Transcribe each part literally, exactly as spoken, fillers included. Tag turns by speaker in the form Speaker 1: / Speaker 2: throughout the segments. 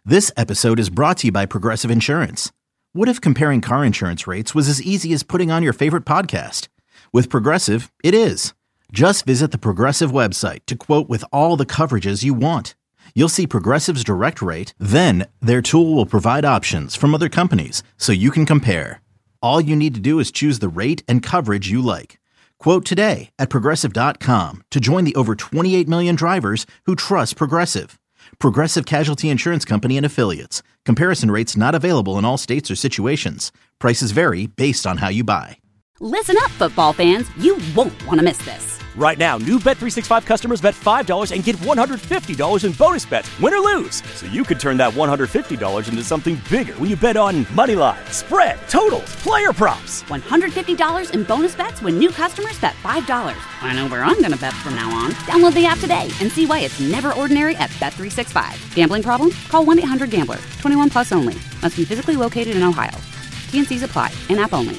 Speaker 1: This episode is brought to you by Progressive Insurance. What if comparing car insurance rates was as easy as putting on your favorite podcast? With Progressive, it is. Just visit the Progressive website to quote with all the coverages you want. You'll see Progressive's direct rate, then their tool will provide options from other companies so you can compare. All you need to do is choose the rate and coverage you like. Quote today at Progressive dot com to join the over twenty-eight million drivers who trust Progressive. Progressive Casualty Insurance Company and Affiliates. Comparison rates not available in all states or situations. Prices vary based on how you buy.
Speaker 2: Listen up, football fans. You won't want to miss this.
Speaker 3: Right now, new Bet three sixty-five customers bet five dollars and get one hundred fifty dollars in bonus bets, win or lose. So you could turn that one hundred fifty dollars into something bigger when you bet on money line, spread, totals, player props.
Speaker 2: one hundred fifty dollars in bonus bets when new customers bet five dollars. I know where I'm going to bet from now on. Download the app today and see why it's never ordinary at Bet three sixty-five. Gambling problem? Call one eight hundred gambler. twenty-one plus only. Must be physically located in Ohio. T and C's apply. In-app only.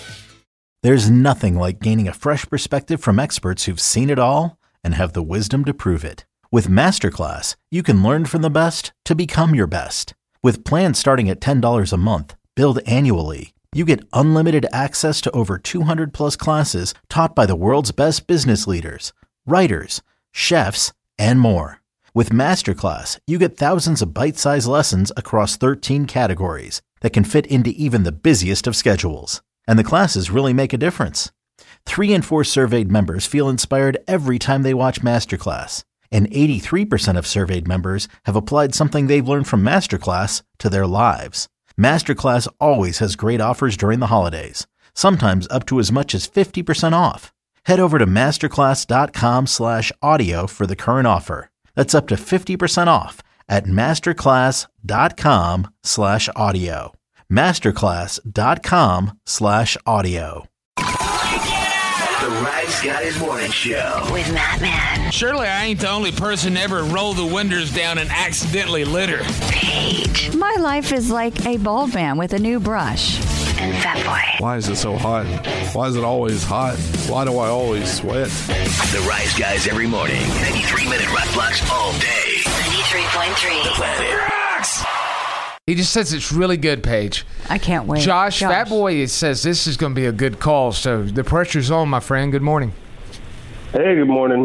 Speaker 1: There's nothing like gaining a fresh perspective from experts who've seen it all and have the wisdom to prove it. With Masterclass, you can learn from the best to become your best. With plans starting at ten dollars a month, billed annually, you get unlimited access to over two hundred plus classes taught by the world's best business leaders, writers, chefs, and more. With Masterclass, you get thousands of bite-sized lessons across thirteen categories that can fit into even the busiest of schedules. And the classes really make a difference. Three in four surveyed members feel inspired every time they watch Masterclass. And eighty-three percent of surveyed members have applied something they've learned from Masterclass to their lives. Masterclass always has great offers during the holidays, sometimes up to as much as fifty percent off. Head over to masterclass.com slash audio for the current offer. That's up to fifty percent off at masterclass.com slash audio. Masterclass.com slash audio.
Speaker 4: The Rise Guys Morning Show
Speaker 5: with Matt Man.
Speaker 6: Surely I ain't the only person to ever roll the windows down and accidentally litter.
Speaker 5: Paige.
Speaker 7: My life is like a bald man with a new brush.
Speaker 5: And Fat Boy.
Speaker 8: Why is it so hot? Why is it always hot? Why do I always sweat?
Speaker 4: The Rise Guys every morning. ninety-three minute rock blocks all day.
Speaker 5: ninety-three point three.
Speaker 4: The Planet Rocks.
Speaker 6: He just says it's really good, Paige.
Speaker 7: I can't wait.
Speaker 6: Josh,
Speaker 7: Josh.
Speaker 6: Fat Boy says this is going to be a good call, so the pressure's on, my friend. Good morning.
Speaker 9: Hey, good morning.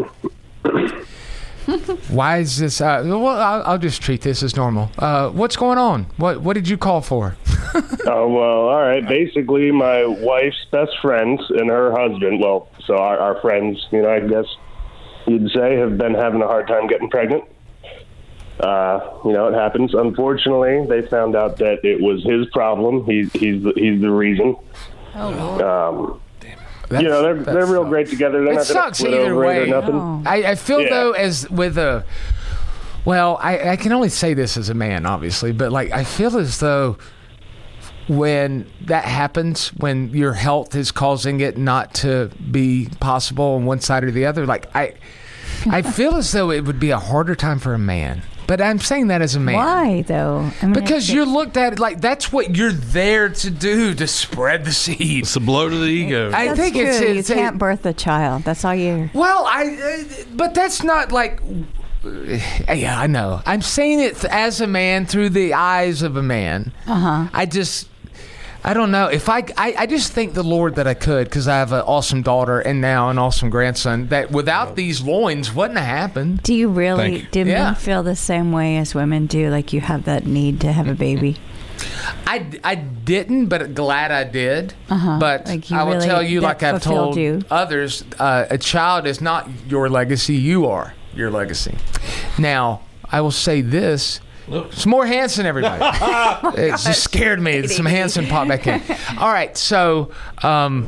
Speaker 6: Why is this? Uh, well, I'll, I'll just treat this as normal. Uh, what's going on? What What did you call for?
Speaker 9: Oh, well, all right. Basically, my wife's best friends and her husband, well, so our, our friends, you know, I guess you'd say, have been having a hard time getting pregnant. Uh, you know, it happens. Unfortunately, they found out that it was his problem. He's he's the, he's the reason.
Speaker 7: Oh, Lord.
Speaker 9: Um, you know, they're they're real great together. They're
Speaker 6: It
Speaker 9: not going
Speaker 6: sucks
Speaker 9: to split
Speaker 6: either
Speaker 9: over
Speaker 6: way.
Speaker 9: it or nothing.
Speaker 7: Oh.
Speaker 6: I, I feel
Speaker 9: Yeah.
Speaker 6: though as with a, well, I, I can only say this as a man, obviously, but like I feel as though when that happens, when your health is causing it not to be possible on one side or the other, like I, I feel as though it would be a harder time for a man. But I'm saying that as a man.
Speaker 7: Why, though? I mean,
Speaker 6: Because
Speaker 7: it's-
Speaker 6: you're looked at like that's what you're there to do, to spread the seed.
Speaker 8: It's a blow to the ego.
Speaker 6: I
Speaker 7: That's
Speaker 6: think
Speaker 7: true.
Speaker 6: it's, it's
Speaker 7: you
Speaker 6: a-
Speaker 7: can't birth a child. That's all you.
Speaker 6: Well, I, uh, but that's not like. Yeah, I know. I'm saying it as a man through the eyes of a man.
Speaker 7: Uh huh.
Speaker 6: I just, I don't know if I. I, I just thank the Lord that I could because I have an awesome daughter and now an awesome grandson. That without these loins wouldn't have happened.
Speaker 7: Do you really?
Speaker 8: Thank you.
Speaker 7: Do
Speaker 6: Yeah.
Speaker 7: men feel the same way as women do? Like you have that need to have a baby?
Speaker 6: I, I didn't, but glad I did.
Speaker 7: Uh-huh.
Speaker 6: But
Speaker 7: Like you
Speaker 6: I will
Speaker 7: really-
Speaker 6: tell you,
Speaker 7: that
Speaker 6: like I've
Speaker 7: fulfilled
Speaker 6: told
Speaker 7: you.
Speaker 6: others, uh, a child is not your legacy. You are your legacy. Now, I will say this. Some more Hanson, everybody. It just scared me. Some Hanson popped back in. All right, so, um,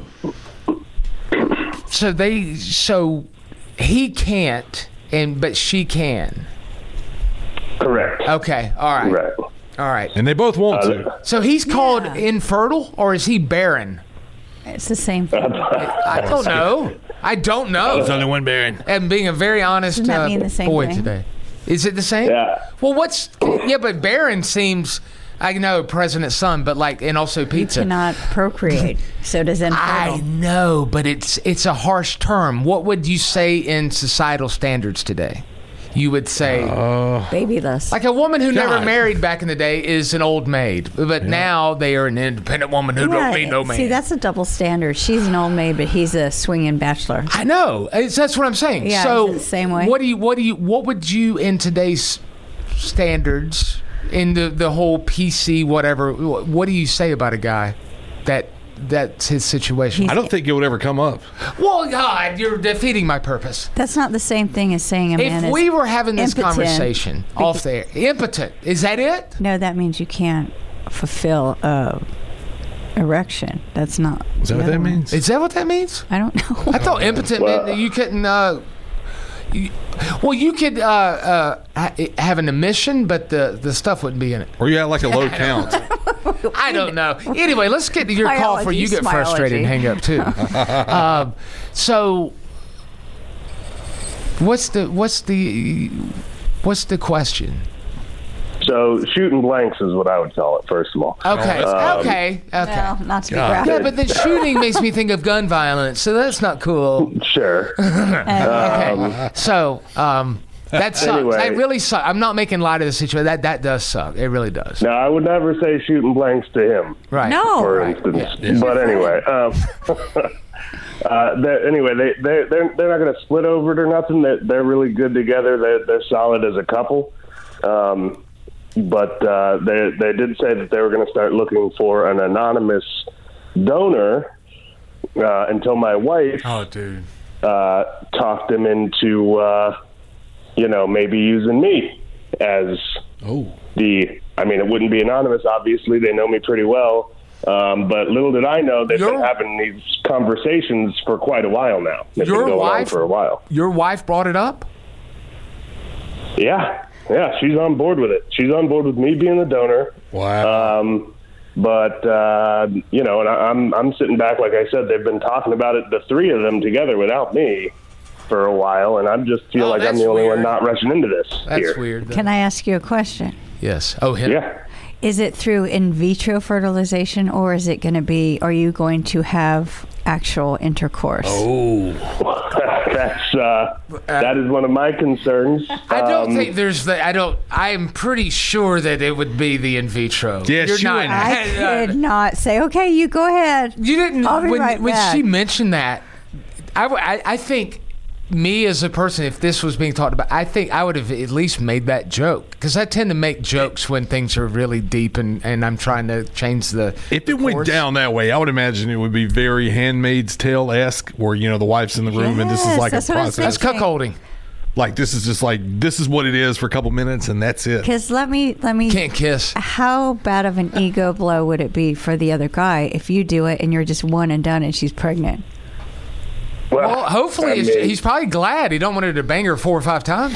Speaker 6: so they, so he can't, and but she can.
Speaker 9: Correct.
Speaker 6: Okay, all right,
Speaker 9: Right.
Speaker 6: all right.
Speaker 8: And they both want
Speaker 9: Uh,
Speaker 8: to.
Speaker 6: So he's called
Speaker 7: Yeah.
Speaker 6: infertile, or is he barren?
Speaker 7: It's the same thing.
Speaker 6: I don't know. I don't know.
Speaker 8: There's only one Baron.
Speaker 6: And being a very honest
Speaker 7: Doesn't that
Speaker 6: uh,
Speaker 7: mean the same
Speaker 6: boy
Speaker 7: thing?
Speaker 6: today. Is it the same?
Speaker 9: Yeah.
Speaker 6: Well, what's yeah, but barren seems. I know President's son, but like, and also
Speaker 7: You
Speaker 6: pizza.
Speaker 7: cannot procreate. So does
Speaker 6: I
Speaker 7: infertile.
Speaker 6: know, but it's it's a harsh term. What would you say in societal standards today? you would say
Speaker 7: babyless.
Speaker 6: Like a woman who never
Speaker 8: God.
Speaker 6: married back in the day is an old maid, but now they are an independent woman who don't need no man.
Speaker 7: See, that's a double standard. She's an old maid, but he's a swinging bachelor.
Speaker 6: I know. It's, that's what I'm saying.
Speaker 7: Yeah,
Speaker 6: so
Speaker 7: is it the same way?
Speaker 6: What do you? What do you? What would you in today's standards in the the whole P C whatever? What do you say about a guy that that's his situation?
Speaker 8: I don't think it would ever come up.
Speaker 6: Well, God, you're defeating my purpose.
Speaker 7: That's not the same thing as saying a man
Speaker 6: If
Speaker 7: is
Speaker 6: we were having this
Speaker 7: impotent.
Speaker 6: conversation off there, impotent, is that it?
Speaker 7: No, that means you can't fulfill a erection. That's not.
Speaker 8: Is that
Speaker 7: the
Speaker 8: what that
Speaker 7: other one.
Speaker 8: means?
Speaker 6: Is that what that means?
Speaker 7: I don't know.
Speaker 6: I thought impotent meant that you couldn't. Uh, you, well, you could uh, uh, ha- have an emission, but the, the stuff wouldn't be in it.
Speaker 8: Or you had like a low count.
Speaker 6: I don't know. Anyway, let's get to your call before you get
Speaker 7: Biology,
Speaker 6: frustrated and hang up too. um, so, what's the what's the what's the question?
Speaker 9: So shooting blanks is what I would call it, first of all.
Speaker 6: Okay,
Speaker 9: Um,
Speaker 6: okay, okay.
Speaker 7: Well, not to be
Speaker 8: God.
Speaker 7: graphic.
Speaker 6: Yeah, but the shooting makes me think of gun violence, so that's not cool.
Speaker 9: Sure.
Speaker 6: Okay, so um, that sucks.
Speaker 9: Anyway.
Speaker 6: That really sucks. I'm not making light of the situation. That that does suck. It really does.
Speaker 9: Now, I would never say shooting blanks to him,
Speaker 6: Right.
Speaker 7: No.
Speaker 9: for
Speaker 6: Right.
Speaker 9: instance.
Speaker 6: Yeah. Yeah.
Speaker 9: But anyway, um, uh, they're- anyway, they they they're they're not going to split over it or nothing. They're they're really good together. They're they're solid as a couple. Um, but uh, they they did say that they were going to start looking for an anonymous donor uh, until my wife
Speaker 6: Oh, dude.
Speaker 9: uh, talked him into, uh, you know, maybe using me as
Speaker 8: Oh.
Speaker 9: the, I mean, it wouldn't be anonymous, obviously. They know me pretty well. Um, but little did I know they've
Speaker 6: Your-
Speaker 9: been having these conversations for quite a while now. They've
Speaker 6: Your
Speaker 9: been going
Speaker 6: wife-
Speaker 9: on for a while.
Speaker 6: Your wife brought it up?
Speaker 9: Yeah. Yeah, she's on board with it. She's on board with me being the donor.
Speaker 8: Wow.
Speaker 9: Um, but, uh, you know, and I, I'm I'm sitting back, like I said, they've been talking about it, the three of them together without me for a while, and I just feel
Speaker 6: Oh,
Speaker 9: like I'm
Speaker 6: that's
Speaker 9: the only
Speaker 6: weird.
Speaker 9: one not rushing into this
Speaker 6: That's
Speaker 9: here.
Speaker 6: weird.
Speaker 7: Can I ask you a question?
Speaker 6: Yes. Oh, him.
Speaker 9: Yeah.
Speaker 7: Is it through in vitro fertilization, or is it going to be? Are you going to have actual intercourse?
Speaker 8: Oh.
Speaker 9: That's uh, that is one of my concerns.
Speaker 6: I don't
Speaker 9: Um,
Speaker 6: think there's the. I don't. I am pretty sure that it would be the in vitro.
Speaker 8: Yes,
Speaker 6: You're
Speaker 8: you
Speaker 6: not.
Speaker 8: would.
Speaker 7: I could not say, okay, you go ahead.
Speaker 6: You didn't.
Speaker 7: I'll be
Speaker 6: when
Speaker 7: right
Speaker 6: when
Speaker 7: back.
Speaker 6: she mentioned that, I, w- I, I think me as a person, if this was being talked about, I think I would have at least made that joke, because I tend to make jokes when things are really deep and, and I'm trying to change the.
Speaker 8: If it went down that way, I would imagine it would be very Handmaid's Tale-esque, where, you know, the wife's in the room and this is
Speaker 7: Yes,
Speaker 8: like a
Speaker 7: that's what I was
Speaker 8: process.
Speaker 6: That's cuckolding.
Speaker 8: Like, this is just like, this is what it is for a couple minutes and that's it.
Speaker 7: Because let me let me.
Speaker 6: Can't kiss.
Speaker 7: How bad of an ego blow would it be for the other guy if you do it and you're just one and done and she's pregnant?
Speaker 6: Well, hopefully
Speaker 9: I
Speaker 6: it's,
Speaker 9: mean-
Speaker 6: he's probably glad he don't want her to bang her four or five times,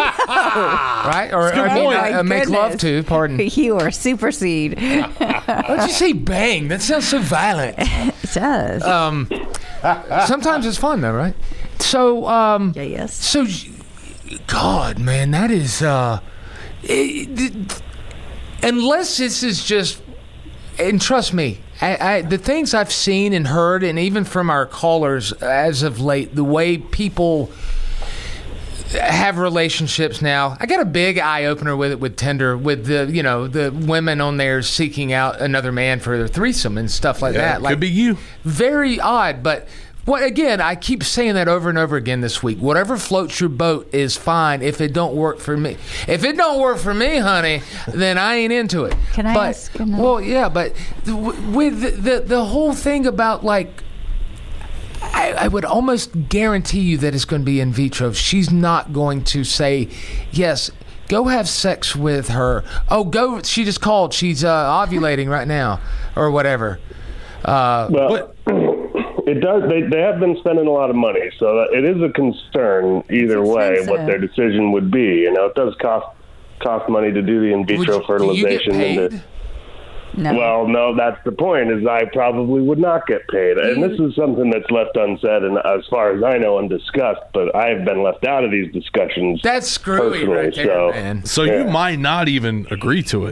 Speaker 6: right? Or, or I mean,
Speaker 7: Oh, my
Speaker 6: uh, make love
Speaker 7: goodness.
Speaker 6: to. Pardon.
Speaker 7: You are supersede.
Speaker 6: Why'd you say bang? That sounds so violent.
Speaker 7: It does.
Speaker 6: Um, sometimes it's fun though, right? So, um,
Speaker 7: yeah, yes.
Speaker 6: so, God, man, that is. Uh, it, it, unless this is just, and trust me, I, I, the things I've seen and heard, and even from our callers as of late, the way people have relationships now. I got a big eye opener with it with Tinder, with the you know the women on there seeking out another man for their threesome and stuff like
Speaker 8: Yeah,
Speaker 6: that. Like,
Speaker 8: could be you.
Speaker 6: Very odd, but. What again? I keep saying that over and over again this week. Whatever floats your boat is fine. If it don't work for me, if it don't work for me, honey, then I ain't into it.
Speaker 7: Can I
Speaker 6: but,
Speaker 7: ask another-
Speaker 6: Well, yeah, but th- with the, the the whole thing about like, I, I would almost guarantee you that it's going to be in vitro. She's not going to say yes. Go have sex with her. Oh, go. She just called. She's uh, ovulating right now, or whatever. Uh,
Speaker 9: Well, it does. They they have been spending a lot of money, so that it is a concern either
Speaker 7: It's
Speaker 9: way
Speaker 7: expensive.
Speaker 9: what their decision would be. You know, it does cost cost money to do the in
Speaker 6: would
Speaker 9: vitro
Speaker 6: you- do
Speaker 9: fertilization.
Speaker 6: you get
Speaker 9: and
Speaker 6: paid?
Speaker 9: the-
Speaker 7: No.
Speaker 9: Well, no, that's the point. Is I probably would not get paid, and this is something that's left unsaid, and as far as I know, undiscussed. But I have been left out of these discussions.
Speaker 6: That's screwy
Speaker 9: personally,
Speaker 6: right there,
Speaker 9: so-
Speaker 6: man.
Speaker 8: So
Speaker 9: Yeah.
Speaker 8: you might not even agree to it.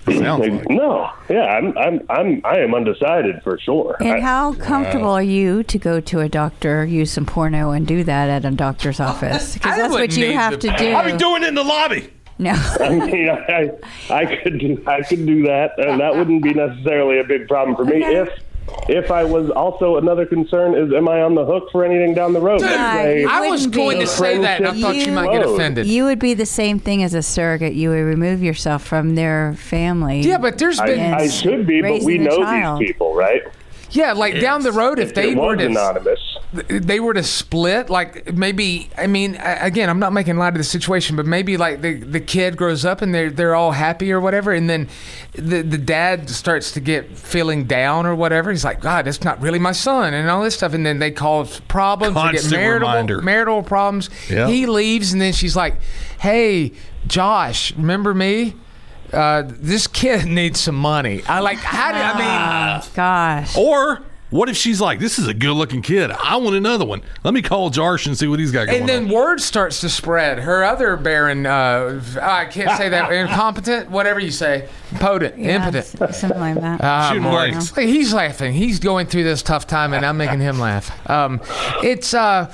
Speaker 8: Sounds like.
Speaker 9: No, yeah, I'm, I'm, I'm, I am undecided for sure.
Speaker 7: And
Speaker 9: I,
Speaker 7: how comfortable are you to go to a doctor, use some porno, and do that at a doctor's office? Because that's what you have to do.
Speaker 8: I'll be doing it in the lobby.
Speaker 7: No.
Speaker 9: I mean, I, I could, do, I could do that, and that wouldn't be necessarily a big problem for me. If, if I was also another concern is, am I on the hook for anything down the road?
Speaker 6: Dude,
Speaker 9: Say,
Speaker 6: I was going
Speaker 7: be.
Speaker 6: to say that, and I thought you,
Speaker 7: You-
Speaker 6: might get offended.
Speaker 7: You would be the same thing as a surrogate. You would remove yourself from their family.
Speaker 6: Yeah, but there's been
Speaker 9: I, I should be, but we
Speaker 7: raising a
Speaker 9: know
Speaker 7: child.
Speaker 9: these people, right?
Speaker 6: yeah, like down the road if
Speaker 9: If
Speaker 6: they
Speaker 9: it
Speaker 6: were
Speaker 9: was
Speaker 6: to
Speaker 9: anonymous.
Speaker 6: they were to split, like maybe I mean I- again I'm not making light of the situation, but maybe like the the kid grows up and they're they're all happy or whatever, and then the the dad starts to get feeling down or whatever. He's like, God, that's not really my son, and all this stuff, and then they cause problems, they get
Speaker 8: Constant
Speaker 6: marital
Speaker 8: reminder.
Speaker 6: marital problems.
Speaker 8: Yeah.
Speaker 6: He leaves, and then she's like, Hey, Josh, remember me? Uh, this kid needs some money. I like how do I mean?
Speaker 7: Gosh.
Speaker 8: Or what if she's like, this is a good-looking kid. I want another one. Let me call Josh and see what he's got going
Speaker 6: And then
Speaker 8: on.
Speaker 6: word starts to spread. Her other Baron, uh, I can't say that, incompetent, whatever you say, potent,
Speaker 7: Yeah,
Speaker 6: impotent.
Speaker 7: s- Something like that.
Speaker 6: Ah,
Speaker 8: Shooting
Speaker 6: boy.
Speaker 8: blanks.
Speaker 6: He's laughing. He's going through this tough time, and I'm making him laugh. Um, it's, uh,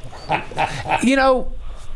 Speaker 6: you know,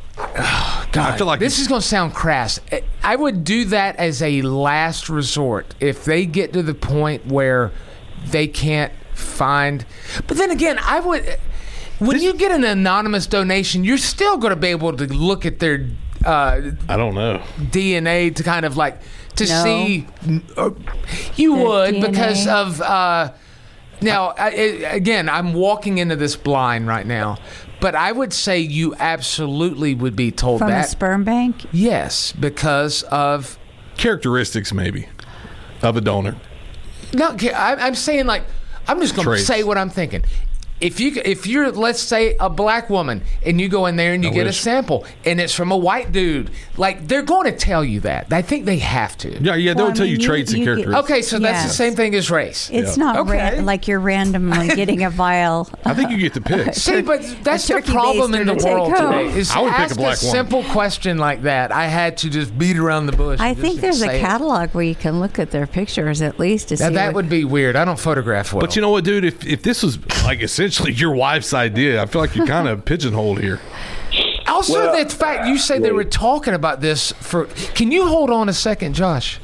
Speaker 6: oh, God,
Speaker 8: I feel like
Speaker 6: this
Speaker 8: it's-
Speaker 6: is going to sound crass. I would do that as a last resort if they get to the point where they can't find. But then again, I would. When you get an anonymous donation, you're still going to be able to look at their uh,
Speaker 8: I don't know.
Speaker 6: D N A to kind of like to
Speaker 7: No.
Speaker 6: see. uh, You
Speaker 7: The
Speaker 6: would
Speaker 7: D N A.
Speaker 6: because of. Uh, now, I, I- again, I'm walking into this blind right now, but I would say you absolutely would be told
Speaker 7: From a
Speaker 6: that.
Speaker 7: sperm bank?
Speaker 6: Yes, because of.
Speaker 8: Characteristics, maybe, of a donor.
Speaker 6: No, I, I'm saying like I'm just going to
Speaker 8: Traits.
Speaker 6: say what I'm thinking. If you if you're let's say a black woman and you go in there and you
Speaker 8: I
Speaker 6: get
Speaker 8: wish.
Speaker 6: a sample and it's from a white dude, like they're going to tell you that. I think they have to.
Speaker 8: Yeah, yeah, they'll
Speaker 7: Well, I
Speaker 8: tell
Speaker 7: mean,
Speaker 8: you
Speaker 7: you-
Speaker 8: traits and
Speaker 7: you get-
Speaker 8: characteristics.
Speaker 6: Okay, so that's the
Speaker 7: Yes.
Speaker 6: same thing as race.
Speaker 7: It's
Speaker 8: Yeah.
Speaker 7: not
Speaker 6: Okay.
Speaker 7: ran- like you're randomly getting a vial.
Speaker 8: I think you get to pick.
Speaker 6: See, but that's the
Speaker 7: turkey
Speaker 6: problem in the
Speaker 7: baster to take
Speaker 6: world
Speaker 7: home.
Speaker 6: today. Is
Speaker 8: I would pick a
Speaker 6: ask
Speaker 8: black woman.
Speaker 6: simple question like that. I had to just beat around the bush.
Speaker 7: I
Speaker 6: and
Speaker 7: think
Speaker 6: just
Speaker 7: there's a
Speaker 6: say it.
Speaker 7: catalog where you can look at their pictures at least to
Speaker 6: Now,
Speaker 7: see
Speaker 6: that
Speaker 7: what-
Speaker 6: would be weird. I don't photograph well.
Speaker 8: But you know what, dude? If if this was like essentially your wife's idea, I feel like you're kind of pigeonholed here.
Speaker 6: Also,
Speaker 9: Well,
Speaker 6: the fact you say they were talking about this for. Can you hold on a second, Josh?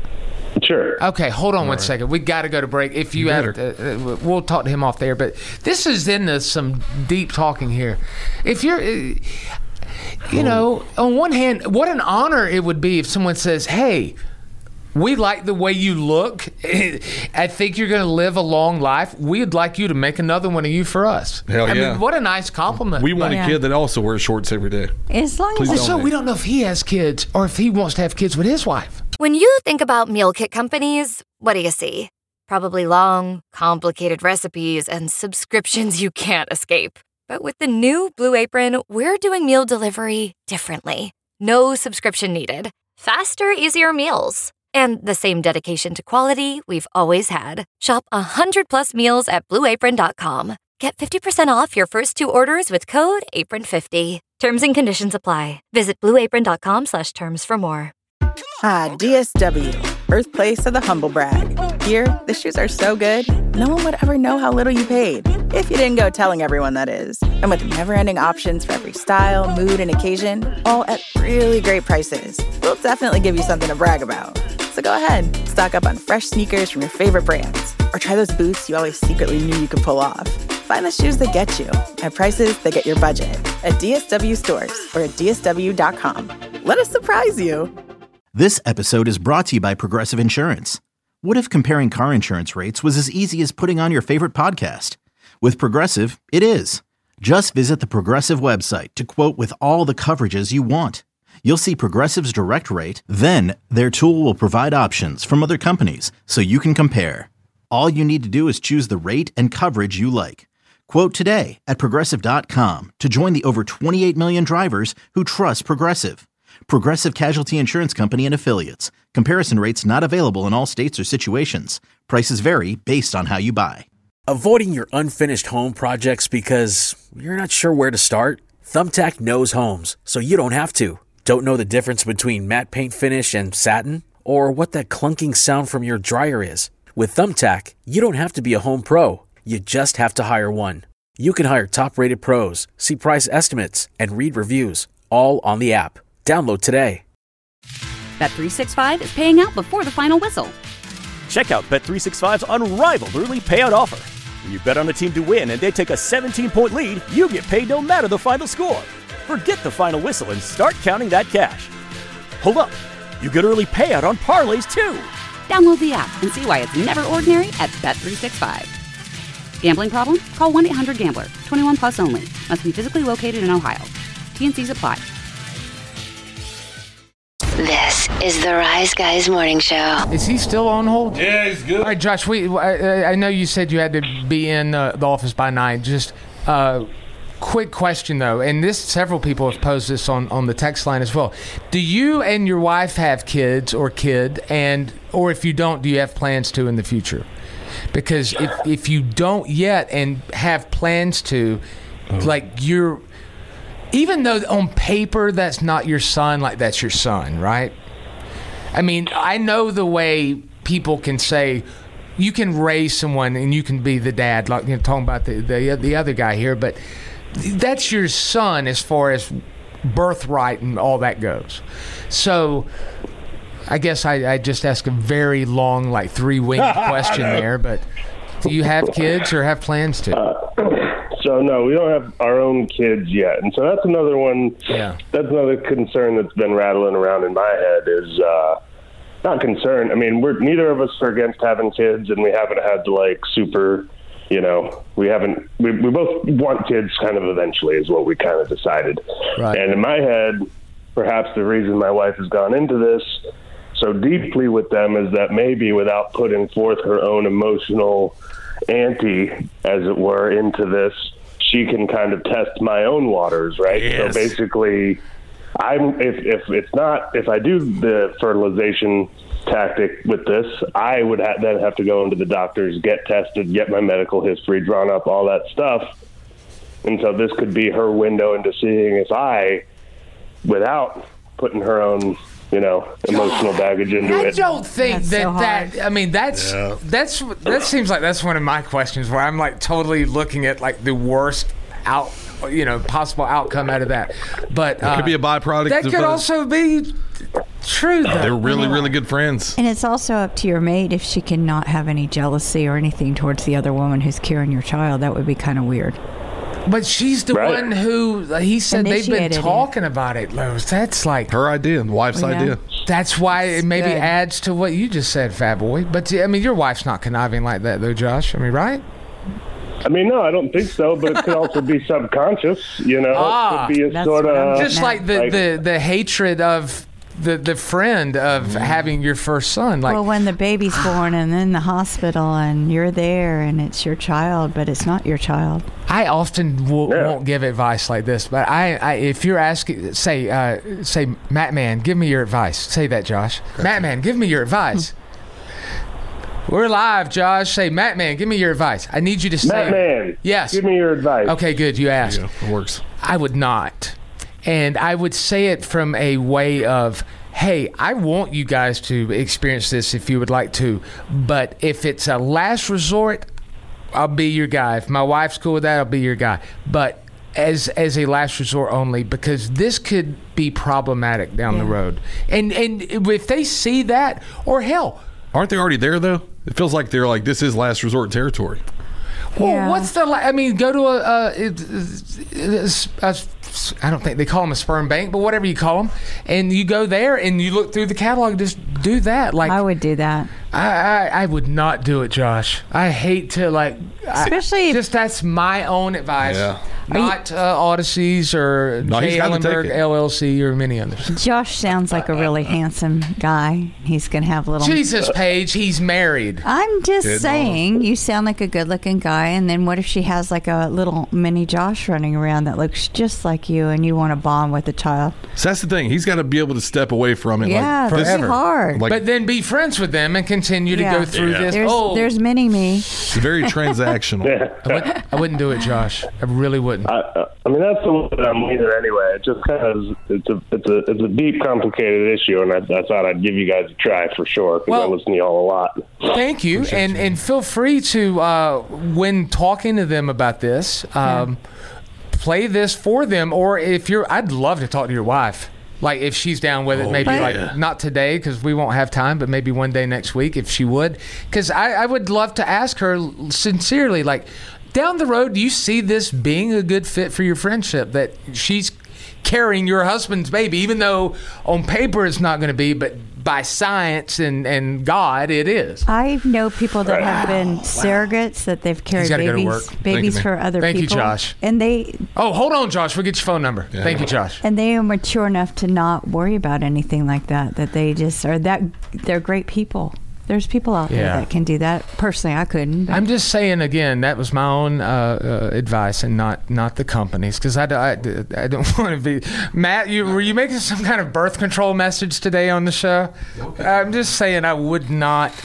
Speaker 9: Sure.
Speaker 6: Okay, hold on one second. We got to go to break. If you,
Speaker 8: You
Speaker 6: have,
Speaker 8: better.
Speaker 6: uh, uh, we'll talk to him off there. But this is into some deep talking here. If you're, uh, you know, on one hand, what an honor it would be if someone says, "Hey, we like the way you look. I think you're going to live a long life. We'd like you to make another one of you for us."
Speaker 8: Hell
Speaker 6: I
Speaker 8: yeah.
Speaker 6: mean, what a nice compliment.
Speaker 8: We want
Speaker 7: Yeah.
Speaker 8: a kid that also wears shorts every day.
Speaker 7: As long
Speaker 8: Please
Speaker 7: as
Speaker 8: don't.
Speaker 6: So we don't know if he has kids or if he wants to have kids with his wife.
Speaker 10: When you think about meal kit companies, what do you see? Probably long, complicated recipes and subscriptions you can't escape. But with the new Blue Apron, we're doing meal delivery differently. No subscription needed. Faster, easier meals. And the same dedication to quality we've always had. Shop one hundred plus meals at blue apron dot com. Get fifty percent off your first two orders with code apron fifty. Terms and conditions apply. Visit blue apron dot com slash terms for more.
Speaker 11: Ah, D S W, birthplace of the humble brag. Here, the shoes are so good, no one would ever know how little you paid. If you didn't go telling everyone, that is. And with never-ending options for every style, mood, and occasion, all at really great prices, we'll definitely give you something to brag about. So go ahead, stock up on fresh sneakers from your favorite brands, or try those boots you always secretly knew you could pull off. Find the shoes that get you at prices that get your budget at D S W stores or at D S W dot com. Let us surprise you.
Speaker 1: This episode is brought to you by Progressive Insurance. What if comparing car insurance rates was as easy as putting on your favorite podcast? With Progressive, it is. Just visit the Progressive website to quote with all the coverages you want. You'll see Progressive's direct rate, then their tool will provide options from other companies so you can compare. All you need to do is choose the rate and coverage you like. Quote today at progressive dot com to join the over twenty-eight million drivers who trust Progressive. Progressive Casualty Insurance Company and Affiliates. Comparison rates not available in all states or situations. Prices vary based on how you buy.
Speaker 12: Avoiding your unfinished home projects because you're not sure where to start? Thumbtack knows homes, so you don't have to. Don't know the difference between matte paint finish and satin? or what that clunking sound from your dryer is. With Thumbtack, you don't have to be a home pro. You just have to hire one. You can hire top-rated pros, see price estimates, and read reviews, all on the app. Download today.
Speaker 2: Bet three sixty-five is paying out before the final whistle.
Speaker 3: Check out Bet three sixty-five's unrivaled early payout offer. When you bet on a team to win and they take a seventeen-point lead, you get paid no matter the final score. Forget the final whistle and start counting that cash. Hold up. You get early payout on parlays, too.
Speaker 2: Download the app and see why it's never ordinary at Bet three sixty-five. Gambling problem? Call one eight hundred gambler. twenty-one plus only. Must be physically located in Ohio. T N Cs apply.
Speaker 5: This is the Rise Guys Morning Show.
Speaker 6: Is he still on hold?
Speaker 8: Yeah, he's good.
Speaker 6: All right, Josh, we, I, I know you said you had to be in uh, the office by nine. Just uh, quick question, though, and this several people have posed this on, on the text line as well. Do you and your wife have kids or kid, and or if you don't, do you have plans to in the future? Because if, if you don't yet and have plans to, oh. like you're... Even though on paper that's not your son, like that's your son, right? I mean, I know the way people can say you can raise someone and you can be the dad, like you're talking about the, the the other guy here, but that's your son as far as birthright and all that goes. So I guess I, I just asked a very long, like three-winged question there, but do you have kids or have plans to?
Speaker 9: Uh, So, no, we don't have our own kids yet. And so that's another one.
Speaker 6: Yeah.
Speaker 9: That's another concern that's been rattling around in my head is uh, not concern. I mean, we're neither of us are against having kids, and we haven't had to, like, super, you know, we haven't, we, we both want kids kind of eventually is what we kind of decided.
Speaker 6: Right.
Speaker 9: And in my head, perhaps the reason my wife has gone into this so deeply with them is that maybe without putting forth her own emotional ante, as it were, into this, she can kind of test my own waters, right?
Speaker 8: Yes.
Speaker 9: So basically, I'm if if it's not if I do the fertilization tactic with this, I would ha- then have to go into the doctors, get tested, get my medical history drawn up, all that stuff, and so this could be her window into seeing if I, without putting her own, you know, emotional baggage into
Speaker 6: I
Speaker 9: it.
Speaker 6: I don't think
Speaker 7: That's
Speaker 6: that
Speaker 7: so
Speaker 6: that. I mean, that's
Speaker 8: Yeah.
Speaker 6: that's that seems like that's one of my questions where I'm like totally looking at like the worst out, you know, possible outcome out of that. But
Speaker 8: It
Speaker 6: uh,
Speaker 8: could be a byproduct.
Speaker 6: that
Speaker 8: of,
Speaker 6: could
Speaker 8: uh,
Speaker 6: also be true. Though.
Speaker 8: They're really, really good friends.
Speaker 7: And it's also up to your mate if she cannot have any jealousy or anything towards the other woman who's carrying your child. That would be kind of weird.
Speaker 6: But she's the
Speaker 9: Right.
Speaker 6: one who he said they've been
Speaker 7: Initiated it.
Speaker 6: talking about it, Lowe's. That's like
Speaker 8: Her idea, the wife's
Speaker 7: Yeah.
Speaker 8: idea.
Speaker 6: that's why it maybe
Speaker 7: good.
Speaker 6: adds to what you just said, Fat Boy. But I mean, your wife's not conniving like that, though, Josh. I mean, right?
Speaker 9: I mean, no, I don't think so, but it could also be subconscious, you know?
Speaker 6: Ah,
Speaker 9: it could be a
Speaker 7: that's
Speaker 9: sort
Speaker 7: what I'm
Speaker 9: of...
Speaker 6: Just
Speaker 7: No.
Speaker 6: like the,
Speaker 9: Like-
Speaker 6: the, the hatred of the the friend of having your first son. Like,
Speaker 7: well, when the baby's born and in the hospital and you're there and it's your child, but it's not your child.
Speaker 6: I often w-
Speaker 9: Yeah.
Speaker 6: won't give advice like this, but I, I if you're asking, say, uh, say, Matt Man, give me your advice. Say that, Josh. Matt Man, give me your advice. We're live, Josh. Say, Matt Man, give me your advice. I need you to say.
Speaker 9: Matt Man,
Speaker 6: Yes.
Speaker 9: give me your advice.
Speaker 6: Okay, good. You asked.
Speaker 8: Yeah, it works.
Speaker 6: I would not. And I would say it from a way of, hey, I want you guys to experience this if you would like to. But if it's a last resort, I'll be your guy. If my wife's cool with that, I'll be your guy. But as as a last resort only, because this could be problematic down the
Speaker 7: Yeah.
Speaker 6: road. And and if they see that, or hell,
Speaker 8: Aren't they already there, though? It feels like they're like, this is last resort territory.
Speaker 6: well,
Speaker 7: Yeah.
Speaker 6: what's the? la- I mean, go to a, a, a, a I don't think they call them a sperm bank, but whatever you call them, and you go there and you look through the catalog. And just do that. Like
Speaker 7: I would do that.
Speaker 6: I, I, I would not do it, Josh. I hate to like, I-
Speaker 7: Especially if-
Speaker 6: just that's my own advice.
Speaker 8: Yeah.
Speaker 6: Not uh, Odyssey's or
Speaker 8: No, he's
Speaker 6: J.
Speaker 8: got to take
Speaker 6: Ellenberg
Speaker 8: it.
Speaker 6: L L C or many others.
Speaker 7: Josh sounds like a really handsome guy. He's going to have little...
Speaker 6: Jesus, Paige, he's married.
Speaker 7: I'm just
Speaker 8: Didn't
Speaker 7: saying, you sound like a good-looking guy, and then what if she has like a little mini Josh running around that looks just like you, and you want to bond with the child?
Speaker 8: So that's the thing. He's got to be able to step away from it.
Speaker 7: Yeah,
Speaker 8: like,
Speaker 7: that's
Speaker 8: this-
Speaker 6: forever.
Speaker 7: hard.
Speaker 8: Like,
Speaker 6: But then be friends with them and continue continue to
Speaker 7: Yeah.
Speaker 6: go through
Speaker 8: Yeah.
Speaker 6: this.
Speaker 7: There's,
Speaker 6: oh,
Speaker 7: there's many me.
Speaker 8: It's very transactional.
Speaker 6: I, would, I wouldn't do it, Josh. I really wouldn't.
Speaker 9: I, I- I mean, that's the one that I'm leaning anyway. It just kind of it's a it's a it's a deep, complicated issue, and I, I thought I'd give you guys a try for sure because I
Speaker 6: Well-
Speaker 9: listen to y'all a lot.
Speaker 6: Thank you, and and feel free to uh, when talking to them about this, um, play this for them, or if you're, I'd love to talk to your wife. Like if she's down with it,
Speaker 8: Oh,
Speaker 6: maybe
Speaker 8: yeah.
Speaker 6: like not today because we won't have time, but maybe one day next week if she would. Because I, I would love to ask her sincerely, like down the road, do you see this being a good fit for your friendship? That she's carrying your husband's baby, even though on paper it's not going to be, but by science and, and God, it is.
Speaker 7: I know people that have been surrogates that they've carried
Speaker 6: gotta go to
Speaker 7: babies,
Speaker 6: work. Thank
Speaker 7: babies
Speaker 8: you,
Speaker 7: for other
Speaker 6: Thank you,
Speaker 7: people.
Speaker 6: Josh.
Speaker 7: And they
Speaker 6: Oh, hold on, Josh. We'll get your phone number. Thank you, Josh.
Speaker 7: and they are mature enough to not worry about anything like that. That they just are that they're great people. There's people out
Speaker 6: Yeah.
Speaker 7: there that can do that. Personally, I couldn't. but-
Speaker 6: I'm just saying again, that was my own uh, uh, advice and not not the company's because I, I, I don't want to be Matt. You were you making some kind of birth control message today on the show? I'm just saying I would not.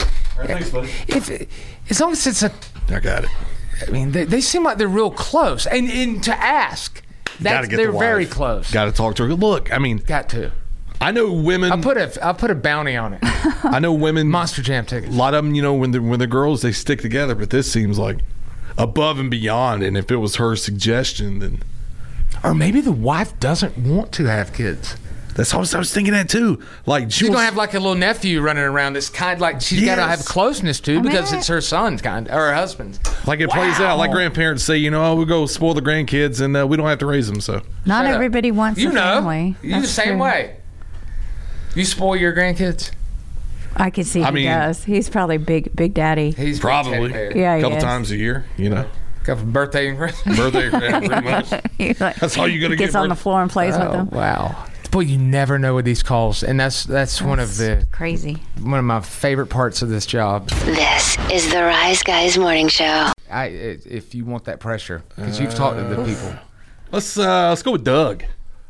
Speaker 6: If as long as it's a,
Speaker 8: I got it.
Speaker 6: I mean they, they seem like they're real close, and, and to ask,
Speaker 8: Gotta
Speaker 6: that's
Speaker 8: get
Speaker 6: they're
Speaker 8: the
Speaker 6: very
Speaker 8: wife.
Speaker 6: close.
Speaker 8: Got to talk to her. Look, I mean,
Speaker 6: Got to.
Speaker 8: I know women.
Speaker 6: I'll put a I'll put a bounty on it.
Speaker 8: I know women.
Speaker 6: Monster Jam
Speaker 8: A
Speaker 6: tickets.
Speaker 8: lot of them, you know, when they're, when they're girls, they stick together. But this seems like above and beyond. And if it was her suggestion, then
Speaker 6: Or maybe the wife doesn't want to have kids.
Speaker 8: that's how I was, I was thinking that too. Like she
Speaker 6: She's
Speaker 8: wants-
Speaker 6: gonna have like a little nephew running around that's kind of like she's got to
Speaker 8: Yes.
Speaker 6: have closeness to
Speaker 7: mean,
Speaker 6: because
Speaker 7: I-
Speaker 6: it's her son's kind or her husband's.
Speaker 8: like it plays out. Like grandparents say, you know, oh, we go spoil the grandkids, and uh, we don't have to raise them. So
Speaker 7: not
Speaker 6: Shut up.
Speaker 7: everybody wants
Speaker 6: You
Speaker 7: a
Speaker 6: know,
Speaker 7: family.
Speaker 6: you the
Speaker 7: That's
Speaker 6: same
Speaker 7: true.
Speaker 6: way. You spoil your grandkids.
Speaker 7: I can see
Speaker 8: I
Speaker 7: he
Speaker 8: mean-
Speaker 7: does. He's probably big, big daddy.
Speaker 6: He's a big
Speaker 8: probably
Speaker 6: teddy bear.
Speaker 7: Yeah,
Speaker 8: a
Speaker 7: he
Speaker 8: couple
Speaker 7: is.
Speaker 8: times a year, you know,
Speaker 6: Couple birthday and Christmas.
Speaker 8: birthday. Yeah, pretty much.
Speaker 7: He's like-
Speaker 8: That's all you gotta
Speaker 7: he gets
Speaker 8: get,
Speaker 7: on
Speaker 8: bro.
Speaker 7: the floor and plays with
Speaker 6: Oh,
Speaker 7: them.
Speaker 6: wow. Boy, you never know with these calls, and that's that's one of the
Speaker 7: Crazy.
Speaker 6: one of my favorite parts of this job.
Speaker 5: This is the Rise Guys Morning Show.
Speaker 6: I if you want that pressure because you've talked to the people.
Speaker 8: Let's uh, let's go with Doug.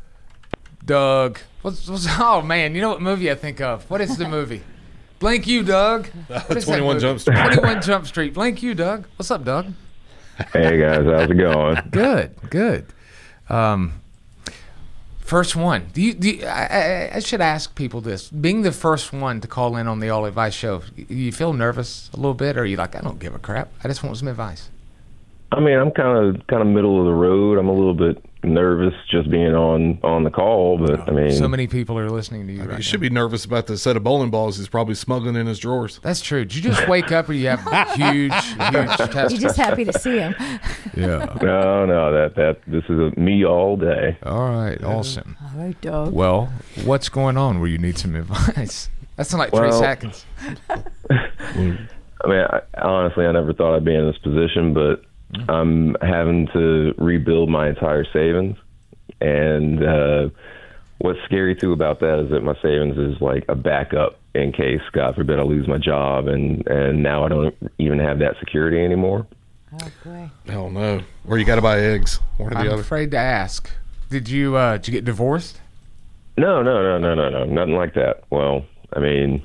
Speaker 6: Doug. What's, what's, oh man, you know what movie I think of? What is the movie? Blink you, Doug. What is that
Speaker 8: twenty-one
Speaker 6: movie?
Speaker 8: Jump Street.
Speaker 6: twenty-one Jump Street. Blink you, Doug. What's up, Doug?
Speaker 13: Hey guys, how's it going?
Speaker 6: Good, good. Um, first one. Do you? Do you, I, I, I should ask people this. Being the first one to call in on the All Advice show, you feel nervous a little bit, or are you like, I don't give a crap. I just want some advice.
Speaker 13: I mean, I'm kind of kind of middle of the road. I'm a little bit nervous just being on on the call, but I mean,
Speaker 6: So many people are listening to you right
Speaker 8: You
Speaker 6: now.
Speaker 8: should be nervous about the set of bowling balls he's probably smuggling in his drawers.
Speaker 6: That's true. Did you just wake up, or you have huge, huge test?
Speaker 7: You're just happy to see him.
Speaker 6: Yeah.
Speaker 13: no, no, that that this is a me all day.
Speaker 6: All right. Awesome.
Speaker 7: All right, Doug.
Speaker 6: Well, what's going on where you need some advice? That's not like
Speaker 13: Well-
Speaker 6: Trace Atkins.
Speaker 13: I mean, I, honestly, I never thought I'd be in this position, but I'm having to rebuild my entire savings. And uh, what's scary too about that is that my savings is like a backup in case, God forbid, I lose my job, and and now I don't even have that security anymore.
Speaker 7: Oh boy.
Speaker 8: Hell no. Or you got to buy eggs. One or
Speaker 6: I'm
Speaker 8: the other.
Speaker 6: afraid to ask. Did you uh, did you get divorced?
Speaker 13: No, no, no, no, no, no, nothing like that. Well, I mean,